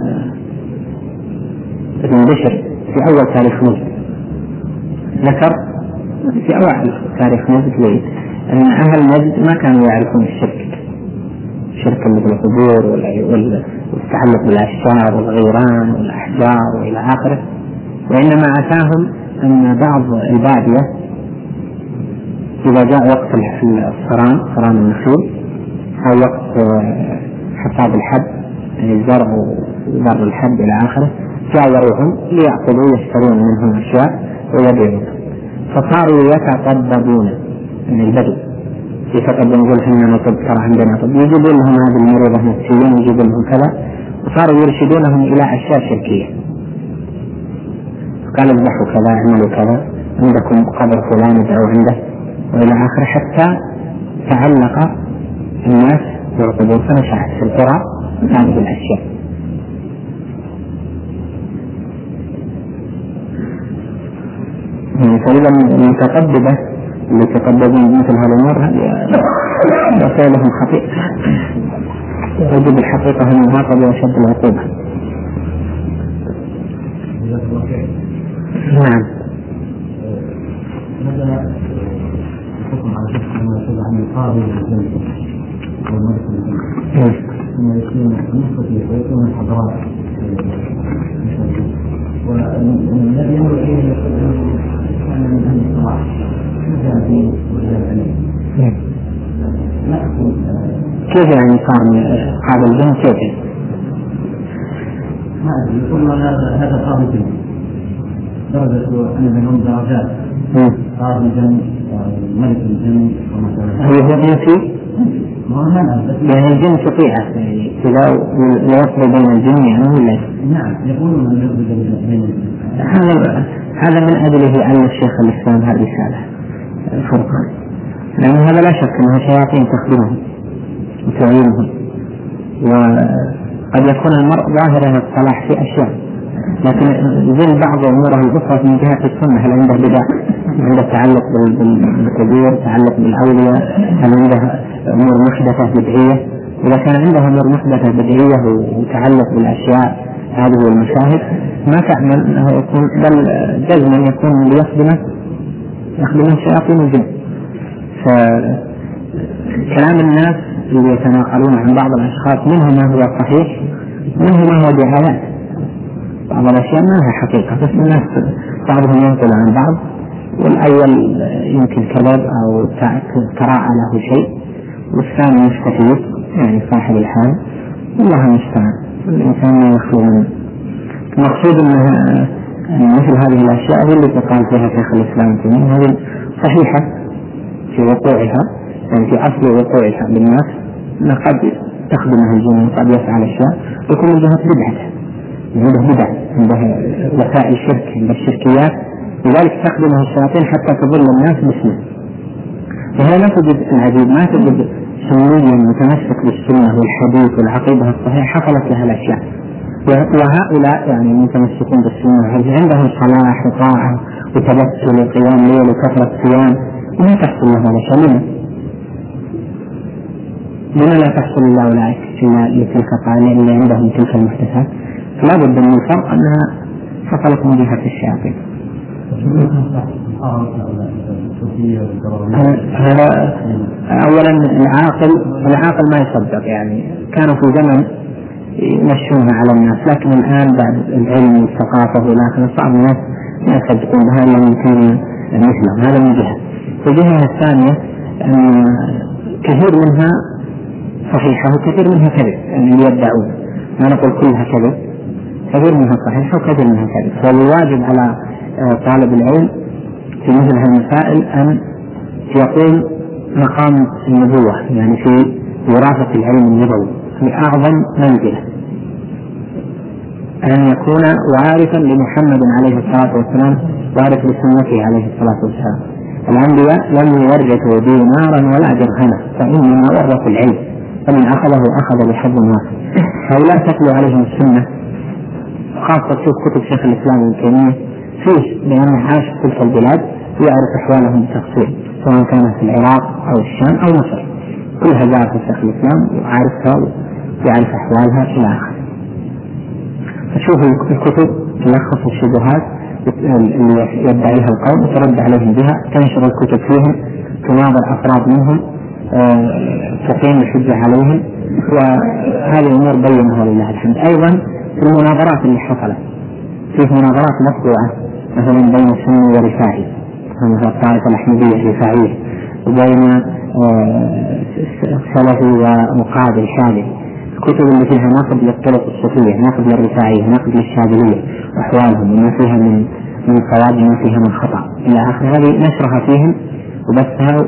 ابن بشر في أول تاريخ نجد، ذكر في أول تاريخ نجد أن أهل نجد ما كانوا يعرفون الشرك، شرك بالقبور والتعلق بالأشجار والغيران والأحجار وإلى آخره، وإنما أتاهم أن بعض البادية إذا جاء وقت الصرام صرام النخيل أو وقت حصاد الحب، يعني الزرع وزر الحب إلى آخره، جاوروهم ليأخذوا ويشترون منهم أشياء ويبيعون، فصاروا يتطببون من البدو يتقدم يقول حنا نطب ترى عندنا طب، يجيبون لهم هذه المريضة نفسيا يجيبون لهم كذا، وصاروا يرشدونهم إلى أشياء شركية. قال اذبحوا كذا اعملوا كذا عندكم قبر فلان ادعوا عنده وإلى آخره، حتى تعلق الناس بالقبور فنشأت في القرى هذه الأشياء. فإذا المتقببة اللي يتقبلون مثل هذا الأمر رسائلهم خطيئة، يجب الحقيقة أن يعاقبوا وشد العقوبة. نعم. مثلا الحكم على شخص ما يقول عن القاضي والجنة والملك والجنة ثم يكون نصفي ويكون الحضارات والذي يمر إليه كان من أهل الصلاح مجازين والجنة. كيف يعني صار هذا الجن كيف؟ ما أدري، يقول هذا هذا قاضي الجن درجة أن بينهم درجات، قاضي الجن ملك الجن ومثلا هو هو ينفي يعني الجن شفيعة يعني إذا لا يفرق بين الجن يعني ولا؟ نعم يقولون أن يفرق بين الجن. هذا هذا من أجله أن الشيخ الإسلام هذه رسالة الفرقان، لأن هذا لا شك أنها شياطين تخدمهم وتعينهم، وقد يكون المرء ظاهره الصلاح في أشياء لكن زي بعض أموره الأخرى من جهة السنة، هل عنده بدع، عنده تعلق بالقبور، تعلق بالأولياء، هل عنده أمور محدثة بدعية؟ إذا كان عنده أمور محدثة بدعية وتعلق بالأشياء هذه والمشاهد ما تعمل أنه يكون بل جزما يكون ليخدمه يخدمه شياطين الجن. فكلام الناس اللي يتناقلون عن بعض الأشخاص منه ما هو صحيح منه ما هو دعايات، بعض الأشياء ما هي حقيقة بس الناس بعضهم ينقل عن بعض، والأول يمكن كذب أو تراءى له شيء والثاني مستفيد يعني صاحب الحال، والله المستعان الإنسان يخلو منه. المقصود أنها مثل هذه الأشياء هي اللي تقال فيها شيخ الإسلام تيمية هذه صحيحة في وقوعها، يعني في أصل وقوعها بالناس أنها قد تخدمها الجن وقد يفعل أشياء يكون من جهة بدعته، عنده بدع، عنده وسائل شرك، عنده الشركيات، لذلك تخدمها الشياطين حتى تضل الناس باسمه. وهي لا تجد العجيب ما تجد سنيا متمسك بالسنة والحديث والعقيدة الصحيحة حصلت لها الأشياء، وهؤلاء يعني المتمسكون بالسنة عندهم صلاح وطاعة وتبتل وقيام ليل وكثرة صيام، وما تحصل لهم هذا شيء. لما لا تحصل إلا أولئك إلا لتلك الطالب اللي عندهم تلك المحدثات؟ فلا بد من الفرق أنها حصلت من جهة الشياطين. هذا أولا العاقل العاقل ما يصدق، يعني كانوا في زمن يمشونها على الناس، لكن الآن بعد العلم والثقافة والآخر صعب الناس ما يصدقون بها إلا يمكن مثلهم. هذا من جهة. الجهة الثانية أن كثير منها صحيحة وكثير منها كذب، يعني يدعون، ما نقول كلها كذب، كثير منها صحيحة وكثير منها كذب. فالواجب على طالب العلم في مثل هالمسائل أن يقوم مقام النبوة، يعني في وراثة العلم النبوي في أعظم منزلة، أن يكون وارثا لمحمد عليه الصلاة والسلام، وارث لسنته عليه الصلاة والسلام. الأنبياء لم يورثوا دينارا ولا درهما، فإنما ورثوا العلم، فمن أخذه أخذ بحظ وافر. هؤلاء تتلو عليهم السنة، خاصة تشوف كتب شيخ الإسلام ابن تيمية فيه، لأنه عاش في تلك البلاد ويعرف أحوالهم بالتفصيل، سواء كانت في العراق أو الشام أو مصر، كلها جاءت في شيخ الإسلام وعارفها ويعرف أحوالها إلى آخره. فشوفوا الكتب تلخص الشبهات اللي يدعيها القوم وترد عليهم بها، تنشر الكتب فيهم، تناظر أفراد منهم، تقيم الحجة عليهم، وهذه الأمور بينها ولله الحمد. أيضا في المناظرات اللي حصلت، فيه مناظرات مطبوعة مثلا بين السني ورفاعي، مثل الطائفة الأحمدية الرفاعية، وبين سلفي ومقابل شاذلي، الكتب اللي فيها ناقد للطرق الصوفية، ناقد للرفاعية، ناقد للشاذلية وأحوالهم وما فيها من من صواب وما فيها من خطأ إلى آخر، هذه نشرها فيهم وبثها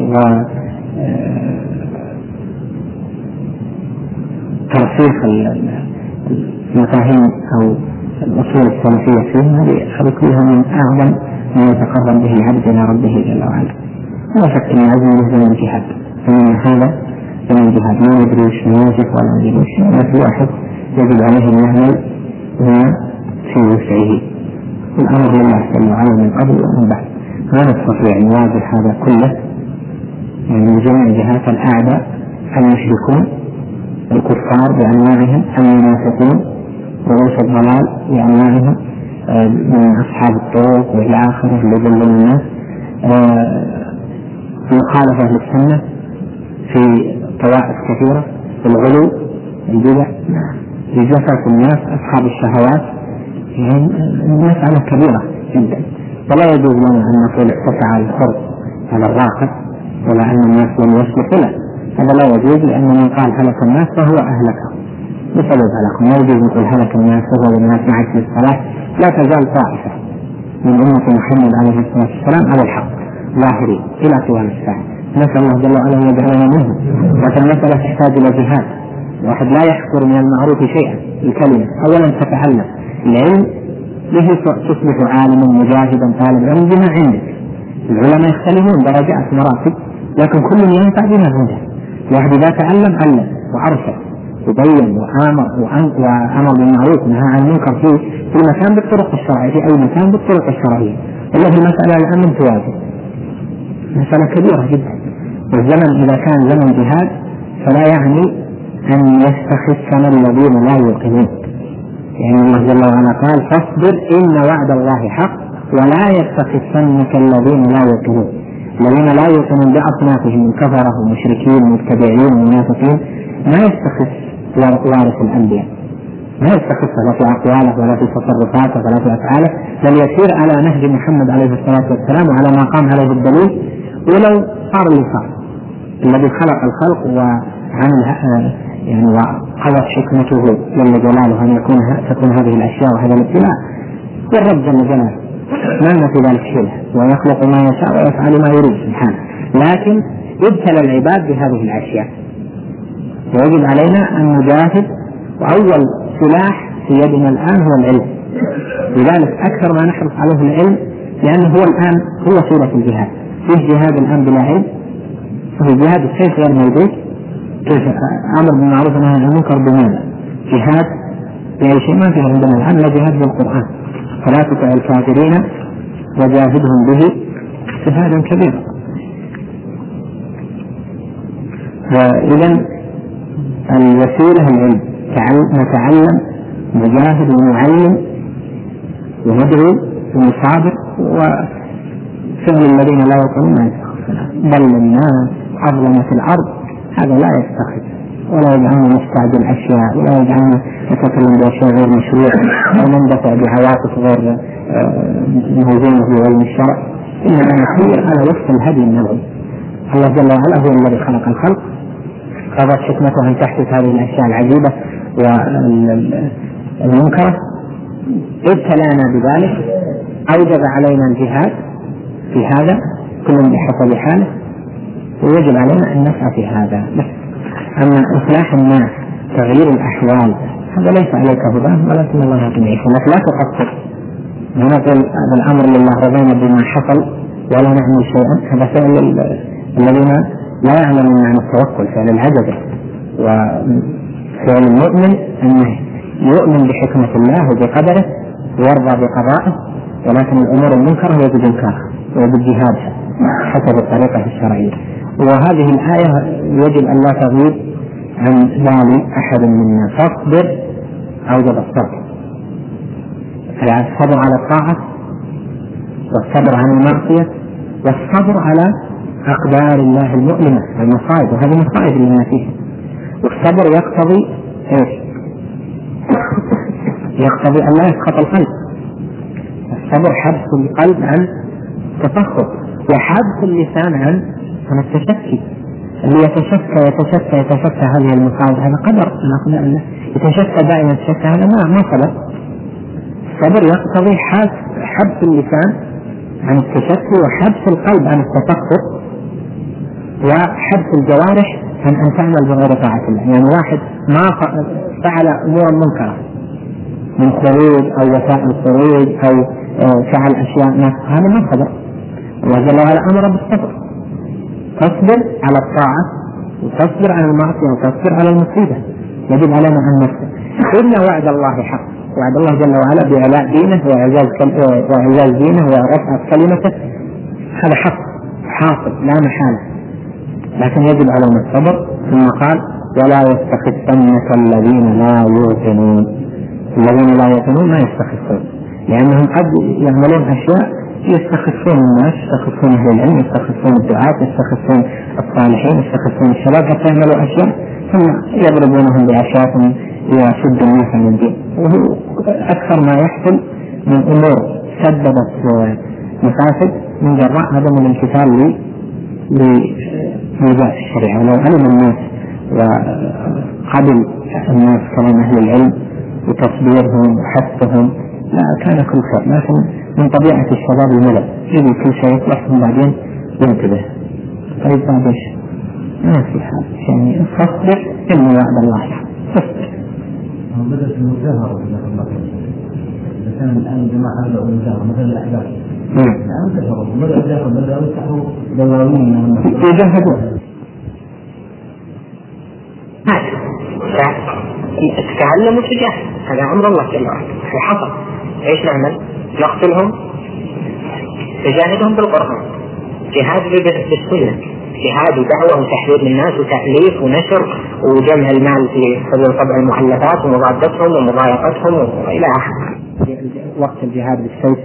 وترسيخ المفاهيم أو الأصول السلفية فيهم، هذه كلها من أعظم ما يتقرب به العبد إلى ربه جل وعلا. لا شك أن العزم له زمن جهاد، فمن هذا زمن جهاد ما ندري وش نواجه ولا ندري وش، ما في واحد يجب عليه أن يعمل ما في وسعه، الأمر لله جل وعلا من قبل ومن بعد. ما نستطيع أن نواجه هذا كله يعني من جميع جهات الأعداء، المشركون الكفار بأنواعهم، المنافقون رؤوس الضلال بأنواعهم من أصحاب الطرق وإلى آخره اللي يضلون الناس، مخالفة للسنة في طوائف كثيرة، الغلو، البدع، لجفاف الناس، أصحاب الشهوات، يعني مسألة كبيرة جدا. ولا يجوز لنا أن نقول اتسع الحر على الراقب ولا أن الناس لم يصلحوا له، هذا لا يجوز، لأن من قال هلك الناس فهو أهلكهم بسبب هلكهم. لا يجوز نقول هلك الناس فهو الناس معك في الصلاح. لا تزال طائفة من أمة محمد عليه الصلاة والسلام على الحق ظاهرين إلى قيام الساعة، نسأل الله جل وعلا أن يجعلنا منهم. لكن المسألة تحتاج إلى جهاد، واحد لا يحقر من المعروف شيئا. الكلمة أولا تتعلم العلم به تصبح عالما مجاهدا طالب علم بما عندك. العلماء يختلفون درجات مراتب، لكن كل ينفع بما عنده. واحد إذا تعلم علم وأرشد وبين وآمر وأمر بالمعروف ونهى عن المنكر في في مكان بالطرق الشرعية، في أي مكان بالطرق الشرعية. والله المسألة الأمن تواجه مسألة كبيرة جدا. والزمن إذا كان زمن جهاد فلا يعني أن يستخفنا الذين لا يوقنون، يعني الله جل وعلا قال فاصبر إن وعد الله حق ولا يستخفنك الذين لا يوقنون. الذين لا يوقنون بأصنافهم من كفرة ومشركين ومبتدعين ومنافقين ما يستخف وارث الأنبياء، ما يستخف لا في أقواله ولا في تصرفاته ولا في أفعاله، بل يسير على نهج محمد عليه الصلاة والسلام وعلى ما قام عليه الدليل ولو صار اللي صار. الذي خلق الخلق وعمل يعني وقضت حكمته جل جلاله أن يكون تكون هذه الأشياء وهذا الابتلاء والرب جل جلاله ما في ذلك شيء، ويخلق ما يشاء ويفعل ما يريد سبحانه. لكن ابتلى العباد بهذه الأشياء، ويجب علينا أن نجاهد، وأول سلاح في يدنا الآن هو العلم. لذلك أكثر ما نحرص عليه العلم، لأنه هو الآن هو صورة الجهاد. فيه جهاد الآن بلا علم، فهو جهاد السيف غير موجود. كيف أمر بالمعروف ونهي عن المنكر بماذا؟ جهاد بأي شيء ما في عندنا الآن، لا جهاد بالقرآن. فلا تطع الكافرين وجاهدهم به جهادا كبيرا. وإذا الوسيلة العلم، نتعلم نجاهد ونعلم وندعو ونصابر، وفعل الذين لا يقولون ما يستخفنا بل الناس أظلم في الأرض، هذا لا يستخف ولا يجعلنا نستعجل أشياء ولا يجعلنا نتكلم بأشياء غير مشروعة أو نندفع بعواطف غير موزونة في علم الشرع، إنما نسير على وفق الهدي النبوي. الله جل وعلا هو الذي خلق الخلق، قضت حكمته أن تحدث هذه الأشياء العجيبة والمنكرة، ابتلانا بذلك، أوجب علينا الجهاد في هذا كل بحسب حاله، ويجب علينا أن نسعى في هذا. بس أما إصلاح الناس تغيير الأحوال هذا ليس عليك هداه، ولكن الله يطمئنك، لك لا تقصر ونقول هذا الأمر لله رضينا بما حصل ولا نعمل شيئا. هذا فعل الذين لا يعلمون معنى التوكل، فعل العجزة. وفعل المؤمن أنه يؤمن بحكمة الله وبقدره ويرضى بقضائه، ولكن الأمور المنكرة يجب إنكارها ويجب جهادها حسب الطريقة الشرعية. وهذه الآية يجب أن لا تغيب عن بال أحد منا. فاصبر أوجب الصبر، الصبر على الطاعة والصبر عن المعصية والصبر على أقدار الله المؤلمة والمصائب، وهذه مصائب اللي فيها. والصبر يقتضي إيش؟ يقتضي أن لا يسخط القلب. الصبر حبس القلب عن التفخر، وحبس اللسان عن عن التشكي. اللي يتشكى يتشكى يتشكى هذه المصائب هذا قدر من أقدار الله، يتشكى دائما يتشكى هذا ما ما صبر. الصبر يقتضي حبس اللسان عن التشكي وحبس القلب عن التفخر وحبس الجوارح عن أن تعمل بغير طاعة الله. يعني واحد ما فعل أمورا منكرة من خروج أو وسائل خروج أو فعل أشياء هذا ما صبر. الله جل وعلا أمر بالصبر، تصبر على الطاعة وتصبر على المعصية وتصبر على المصيبة. يجب علينا أن نصبر. إن وعد الله حق، وعد الله جل وعلا بإعلاء دينه وإعزاز دينه ورفع كلمته، هذا حق حاصل لا محالة، لكن يجب علينا الصبر. ثم قال ولا يستخفنك الذين لا يوقنون. الذين لا يوقنون ما يستخفون، لأنهم قد يعملون أشياء يستخفون الناس، يستخفون أهل العلم، يستخفون الدعاة، يستخفون الصالحين، يستخفون الشباب، حتى يعملوا أشياء ثم يضربونهم بعشاء يشد الناس عن الدين. وهو أكثر ما يحصل من أمور سببت مفاسد من جراء عدم الامتثال لموضوع الشريعة. ولو علم الناس وقبل الناس كلام أهل العلم وتصبيرهم وحثهم لا كان كل خير، لكن من طبيعة الشباب الملل يجي كل شيء يطلعهم بعدين ينتبه. طيب بعد ايش؟ ما في حال يعني فاصبر إن وعد الله حق. فاصبر. بدأت المجاهرة جزاك الله خير. إذا كان الآن جماعة بدأوا المجاهرة مثل الأحزاب. نعم. انتشروا بدأوا يجاهروا بدأوا يفتحوا دواوين يجاهدون. تتعلم وتجاهد، هذا أمر الله جل وعلا. وحصل ايش نعمل؟ نقتلهم، نجاهدهم بالقرآن، جهاد بالسنة، جهاد ودعوة وتحذير للناس وتأليف ونشر وجمع المال في سبيل طبع المؤلفات ومضادتهم ومضايقتهم وإلى آخره. وقت الجهاد بالسيف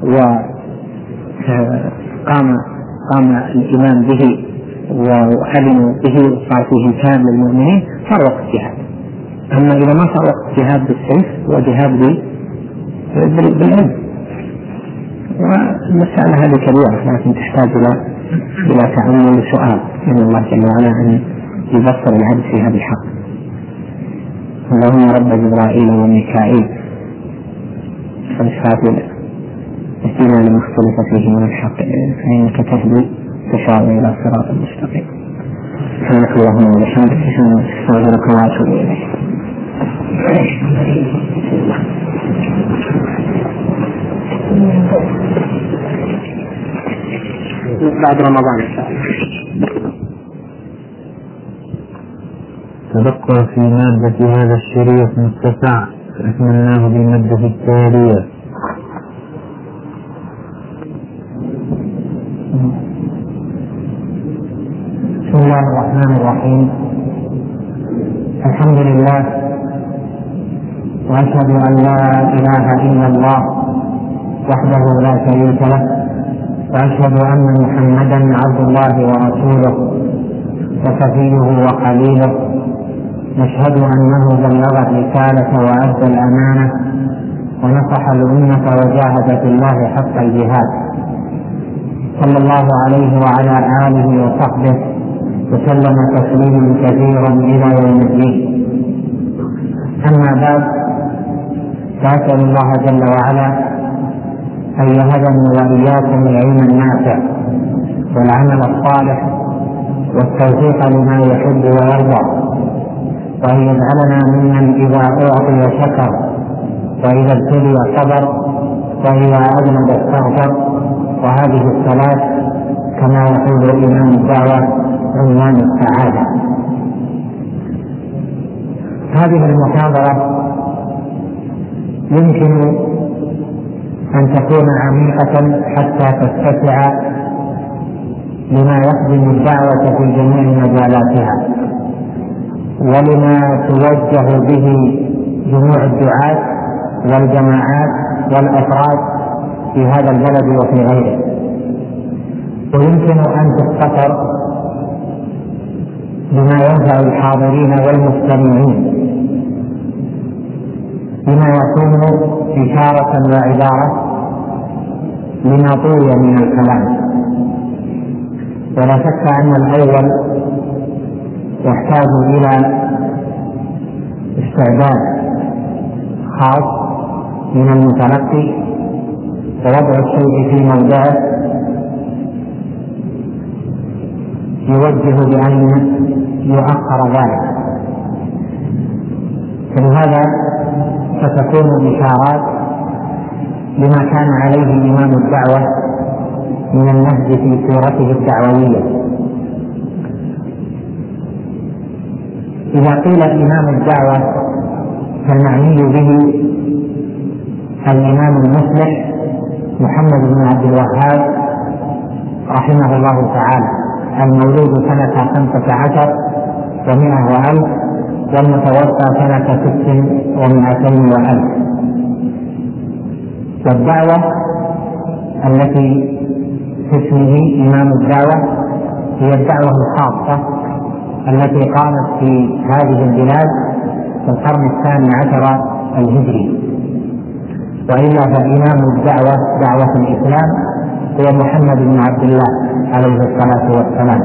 وقام قام الإمام به وأذنوا به وصار فيه كان للمؤمنين صار وقت جهاد. أما إذا ما صار وقت جهاد بالسيف وجهاد بالعلم. والمسألة هذه كبيرة لكن تحتاج إلى إلى تأمل وسؤال من الله جل وعلا أن يبصر العبد في هذا الحق. اللهم رب جبرائيل وميكائيل فالفاتل اهدنا لما اختلف فيه من الحق فإنك تهدي تشاء إلى صراط مستقيم. سبحانك اللهم وبحمدك أستغفرك وأتوب إليك. بعد رمضان إن شاء الله. تبقى في مادة هذا الشريط متسع فأكملناه بمادة التالية. بسم الله الرحمن الرحيم. الحمد لله وأشهد أن لا إله إلا الله وحده لا شريك له، وأشهد أن محمدا عبد الله ورسوله وصفيه وخليله، نشهد أنه بلغ الرسالة وأدى الأمانة ونصح الأمة وجاهد في الله حق الجهاد، صلى الله عليه وعلى آله وصحبه وسلم تسليما كثيرا إلى يوم الدين. أما بعد، فأسأل الله جل وعلا أن يهدني وإياكم العلم النافع والعمل الصالح والتوفيق لما يحب ويرضى، وأن يجعلنا ممن إذا أعطي شكر وإذا ابتلي صبر وإذا أذنب استغفر. وهذه الصلاة كما يقول إمام الدعوة عنوان السعادة. هذه المحاضرة يمكن أن تكون عميقة حتى تتسع لما يخدم الدعوة في جميع مجالاتها، ولما توجه به جميع الدعاة والجماعات والأفراد في هذا البلد وفي غيره. ويمكن أن تختصر بما ينفع الحاضرين والمستمعين، بما يكون إشارة وعبارة لما طوي من الكلام. ولا شك أن الأول يحتاج إلى استعداد خاص من المتلقي ووضع الشيء في موضعه، يوجه بأن يؤخر ذلك. فلهذا ستكون إشارات لما كان عليه إمام الدعوة من النهج في سيرته الدعوية. إذا قيل إمام الدعوة فالمعني به الإمام المصلح محمد بن عبد الوهاب رحمه الله تعالى، المولود سنة خمسة عشر ومئة وألف، والمتوفى سنة ست ومئتين وألف. والدعوة التي في اسمه إمام الدعوة هي الدعوة الخاصة التي قامت في هذه البلاد في القرن الثاني عشر الهجري. وإلا فإمام الدعوة دعوة الإسلام هو محمد بن عبد الله عليه الصلاة والسلام.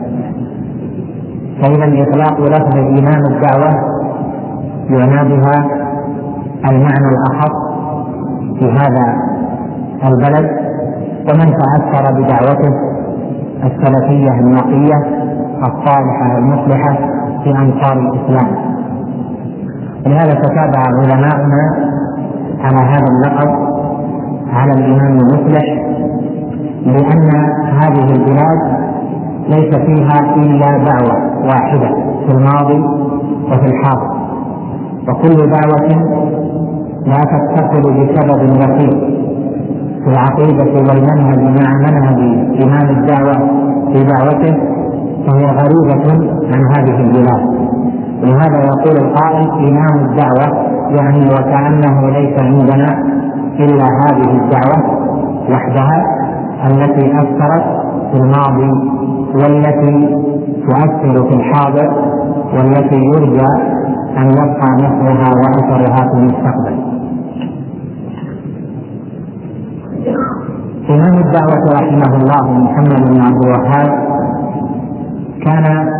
فإذا إطلاق لفظ إمام الدعوة يعنى بها المعنى الأخص في هذا البلد، ومن تأثر بدعوته السلفية النقية الصالحة المصلحة في أنصار الإسلام. ولهذا تتابع علماؤنا على هذا اللقب على الإمام المصلح، لأن هذه البلاد ليس فيها إلا دعوة واحدة في الماضي وفي الحاضر، وكل دعوة لا تتصل بسبب وسيط في العقيدة والمنهج مع منهج إمام الدعوة في دعوته فهي غريبة عن هذه البلاد. ولهذا يقول القائل إمام الدعوة يعني وكأنه ليس عندنا إلا هذه الدعوة وحدها التي أثرت في الماضي والتي تؤثر في الحاضر والتي يرجى أن يبقى نفعها وأثرها في المستقبل. إمام الدعوة رحمه الله محمد بن عبد الوهاب كان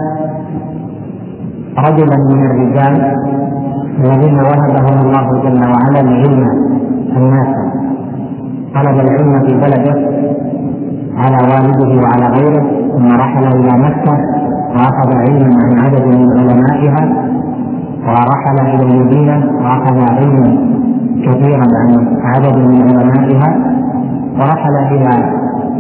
رجلا من الرجال الذين وهبهم الله جل وعلا العلم النافع. طلب العلم في بلده على والده وعلى غيره، ثم رحل إلى مكة وأخذ علما عن عدد من علمائها، ورحل إلى المدينة وأخذ علما كثيرا عن عدد من علمائها، ورحل إلى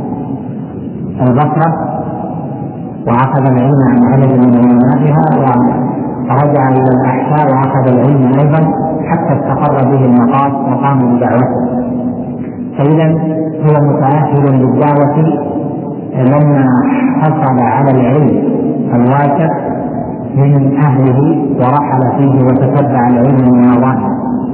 البصرة وأخذ العلم عن عدد من علمائها، ورجع إلى الأحساء وأخذ العلم أيضا حتى استقر به المقام وقام بدعوته. فإذا هو متأهل للدعوة لما حصل على العلم الواسع من أهله ورحل فيه وتتبع العلم من مواهبه.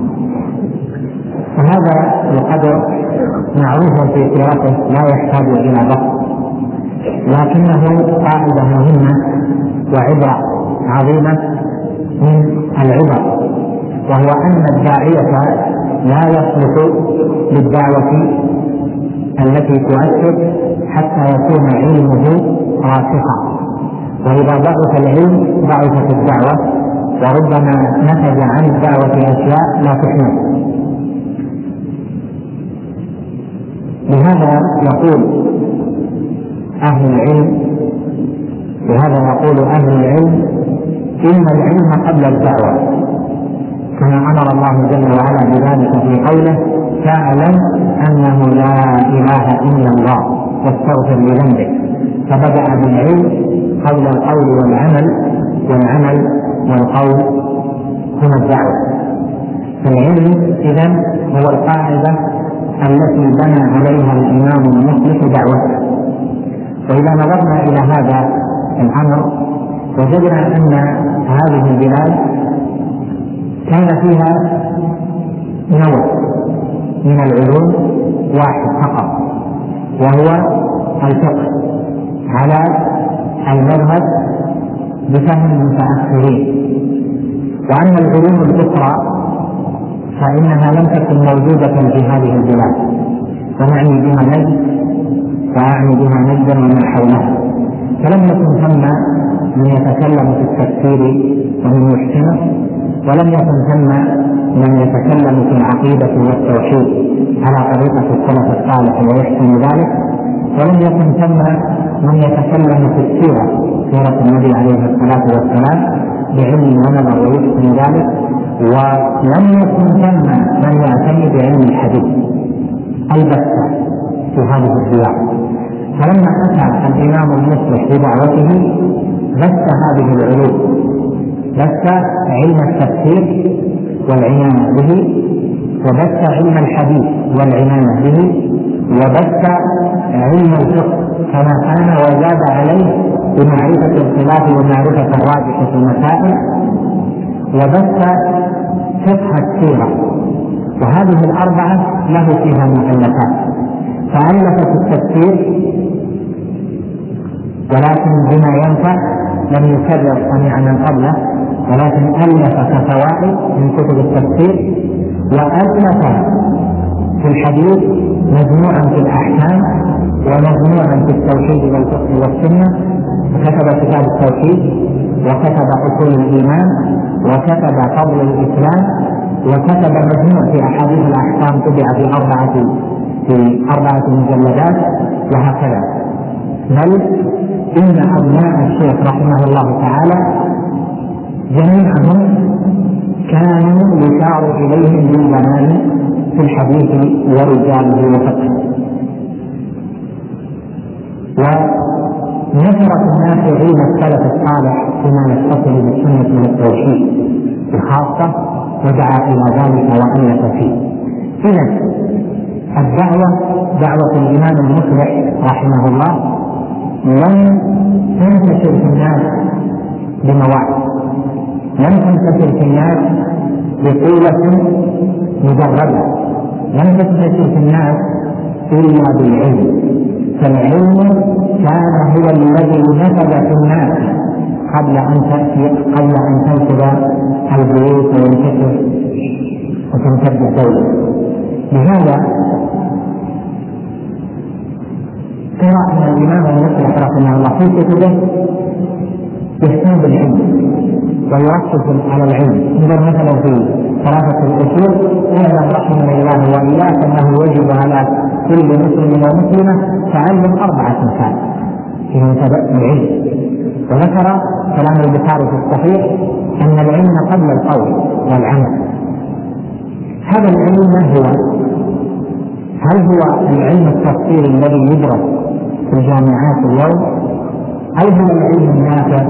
وهذا القدر معروف في سيرته لا يحتاج إلى ضبط، لكنه قاعدة مهمة وعبرة عظيمة من العبر، وهو أن الداعية لا يصلح للدعوة التي تؤثر حتى يكون علمه راسخا، وإذا ضعف العلم ضعفت الدعوة، وربما نتج عن الدعوة أشياء لا تحمل. لهذا يقول أهل العلم لهذا يقول أهل العلم إن العلم قبل الدعوة، كما أمر الله جل وعلا بذلك في قوله فاعلم أنه لا إله إلا الله واستغفر لذنبك، فبدأ بالعلم قبل القول والعمل، والعمل والقول هما الدعوة. فالعلم إذن هو القاعدة التي بنى عليها الإمام المصلح دعوته. وإذا نظرنا إلى هذا الأمر وجدنا أن هذه البلاد كان فيها نوع من العلوم واحد فقط، وهو الفقه على المذهب بفهم المتأخرين، وأن العلوم الأخرى فإنها لم تكن موجودة في هذه البلاد، ونعني بها نجد وأعني بها نجدا ومن حولها، فلم يكن ثم من يتكلم في التفسير ومن يحسنه، ولم يكن ثم من يتكلم في العقيدة والتوحيد على طريقة السلف الصالح ويحسن ذلك، ولم يكن ثم من يتكلم في السيرة سيرة النبي عليه الصلاة والسلام بعلم ونظر ويحسن ذلك، ولم يكن ثم من يعتني بعلم الحديث البتة في هذه الديار. فلما أتى الإمام المصلح بدعوته بث هذه العلوم، بث علم التفسير والعناية به، وبث علم الحديث والعناية به، وبث علم الفقه كما كان وزاد عليه بمعرفة الخلاف ومعرفة الراجح في المسائل، وبث فقه السيرة، وهذه الأربعة له فيها مؤلفات. فألف في التفسير ولكن بما ينفع، لم يكرر صنيع من قبله، ولكن ألف كفوائد من كتب التفسير، وألف في الحديث مجموعا في الأحكام ومجموعا في التوحيد والفقه والسنة، وكتب كتاب التوحيد، وكتب أصول الإيمان، وكتب فضل الإسلام، وكتب مجموع في أحاديث الأحكام طبع في أربعة في أربعة مجلدات، وهكذا. بل إن أبناء الشيخ رحمه الله تعالى جميعهم كانوا يشار إليهم بالزمان في الحديث ورجاله وفقه. ونشر في الناس علم السلف الصالح فيما يتصل بالسنة والتوحيد بخاصة، ودعا إلى ذلك وألف فيه. إذن الدعوة دعوة الإمام المصلح رحمه الله لم تنتشر في الناس بمواعظ، لم تنتشر في الناس بقولة مجردة، لم تنتشر في الناس إلا بالعلم. فالعلم كان هو الذي نفذ في الناس قبل أن تأتي قبل أن تنفذ البيوت وينتشر وتمتد الدولة. لهذا ترى أن الإمام المصلح رحمه الله في كتبه يهتم بالعلم ويركز على العلم. انظر مثلا في ثلاثة الأصول: اعلم رحمه الله وإياك أنه يجب على كل مسلم ومسلمة تعلم أربعة أمثال في متابعة العلم. وذكر كلام البخاري في الصحيح أن العلم قبل القول والعمل. هذا العلم ما هو؟ هل هو العلم التفصيلي الذي يدرس في الجامعات اليوم، أو هو العلم النافع؟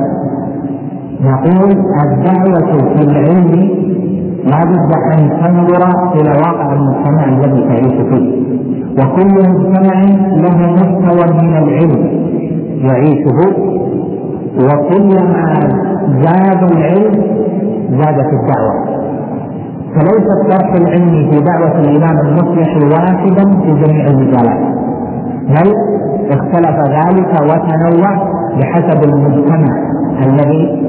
نقول الدعوة في العلم لا بد أن تنظر إلى واقع المجتمع الذي تعيش فيه، وكل مجتمع له مستوى من العلم يعيشه، وكلما زاد العلم زادت الدعوة. فليس الطرح العلمي في دعوة الإمام المصلح واحدا في جميع المجالات، بل اختلف ذلك وتنوع بحسب المجتمع الذي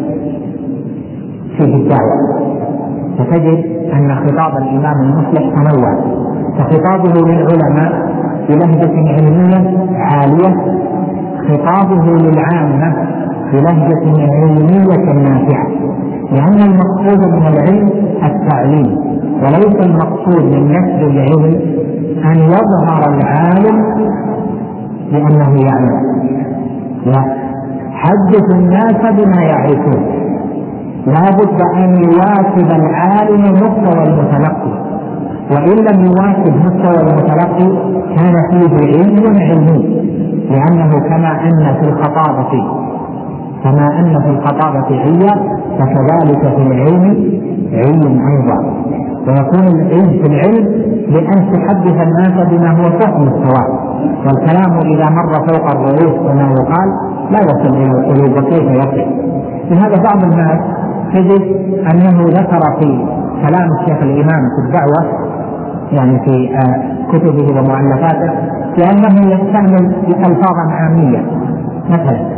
فيه الدعوة. فتجد أن خطاب الإمام المصلح تنوع، فخطابه للعلماء بلهجة علمية عالية، خطابه للعامة بلهجة علمية نافعة، لأن المقصود من العلم التعليم، وليس المقصود من نشر العلم أن يظهر العالم لأنه يعلم. لا، حدث الناس بما يعرفون. لا بد أن يواكب العالم مستوى المتلقي، وإن لم يواكب مستوى المتلقي كان فيه علم علمي، لأنه كما أن في الخطابة كما أن في الخطابة علة، فكذلك في العلم علم أيضا. ويكون العلم في العلم لأن تحدث الناس بما هو فوق مستواه، والكلام إذا مر فوق الرؤوس كما يقال لا يصل إلى القلوب، وكيف يصل؟ لهذا بعض الناس تجد أنه ذكر في كلام الشيخ الإمام في الدعوة يعني في كتبه ومؤلفاته لأنه يستعمل ألفاظا عامية، مثلا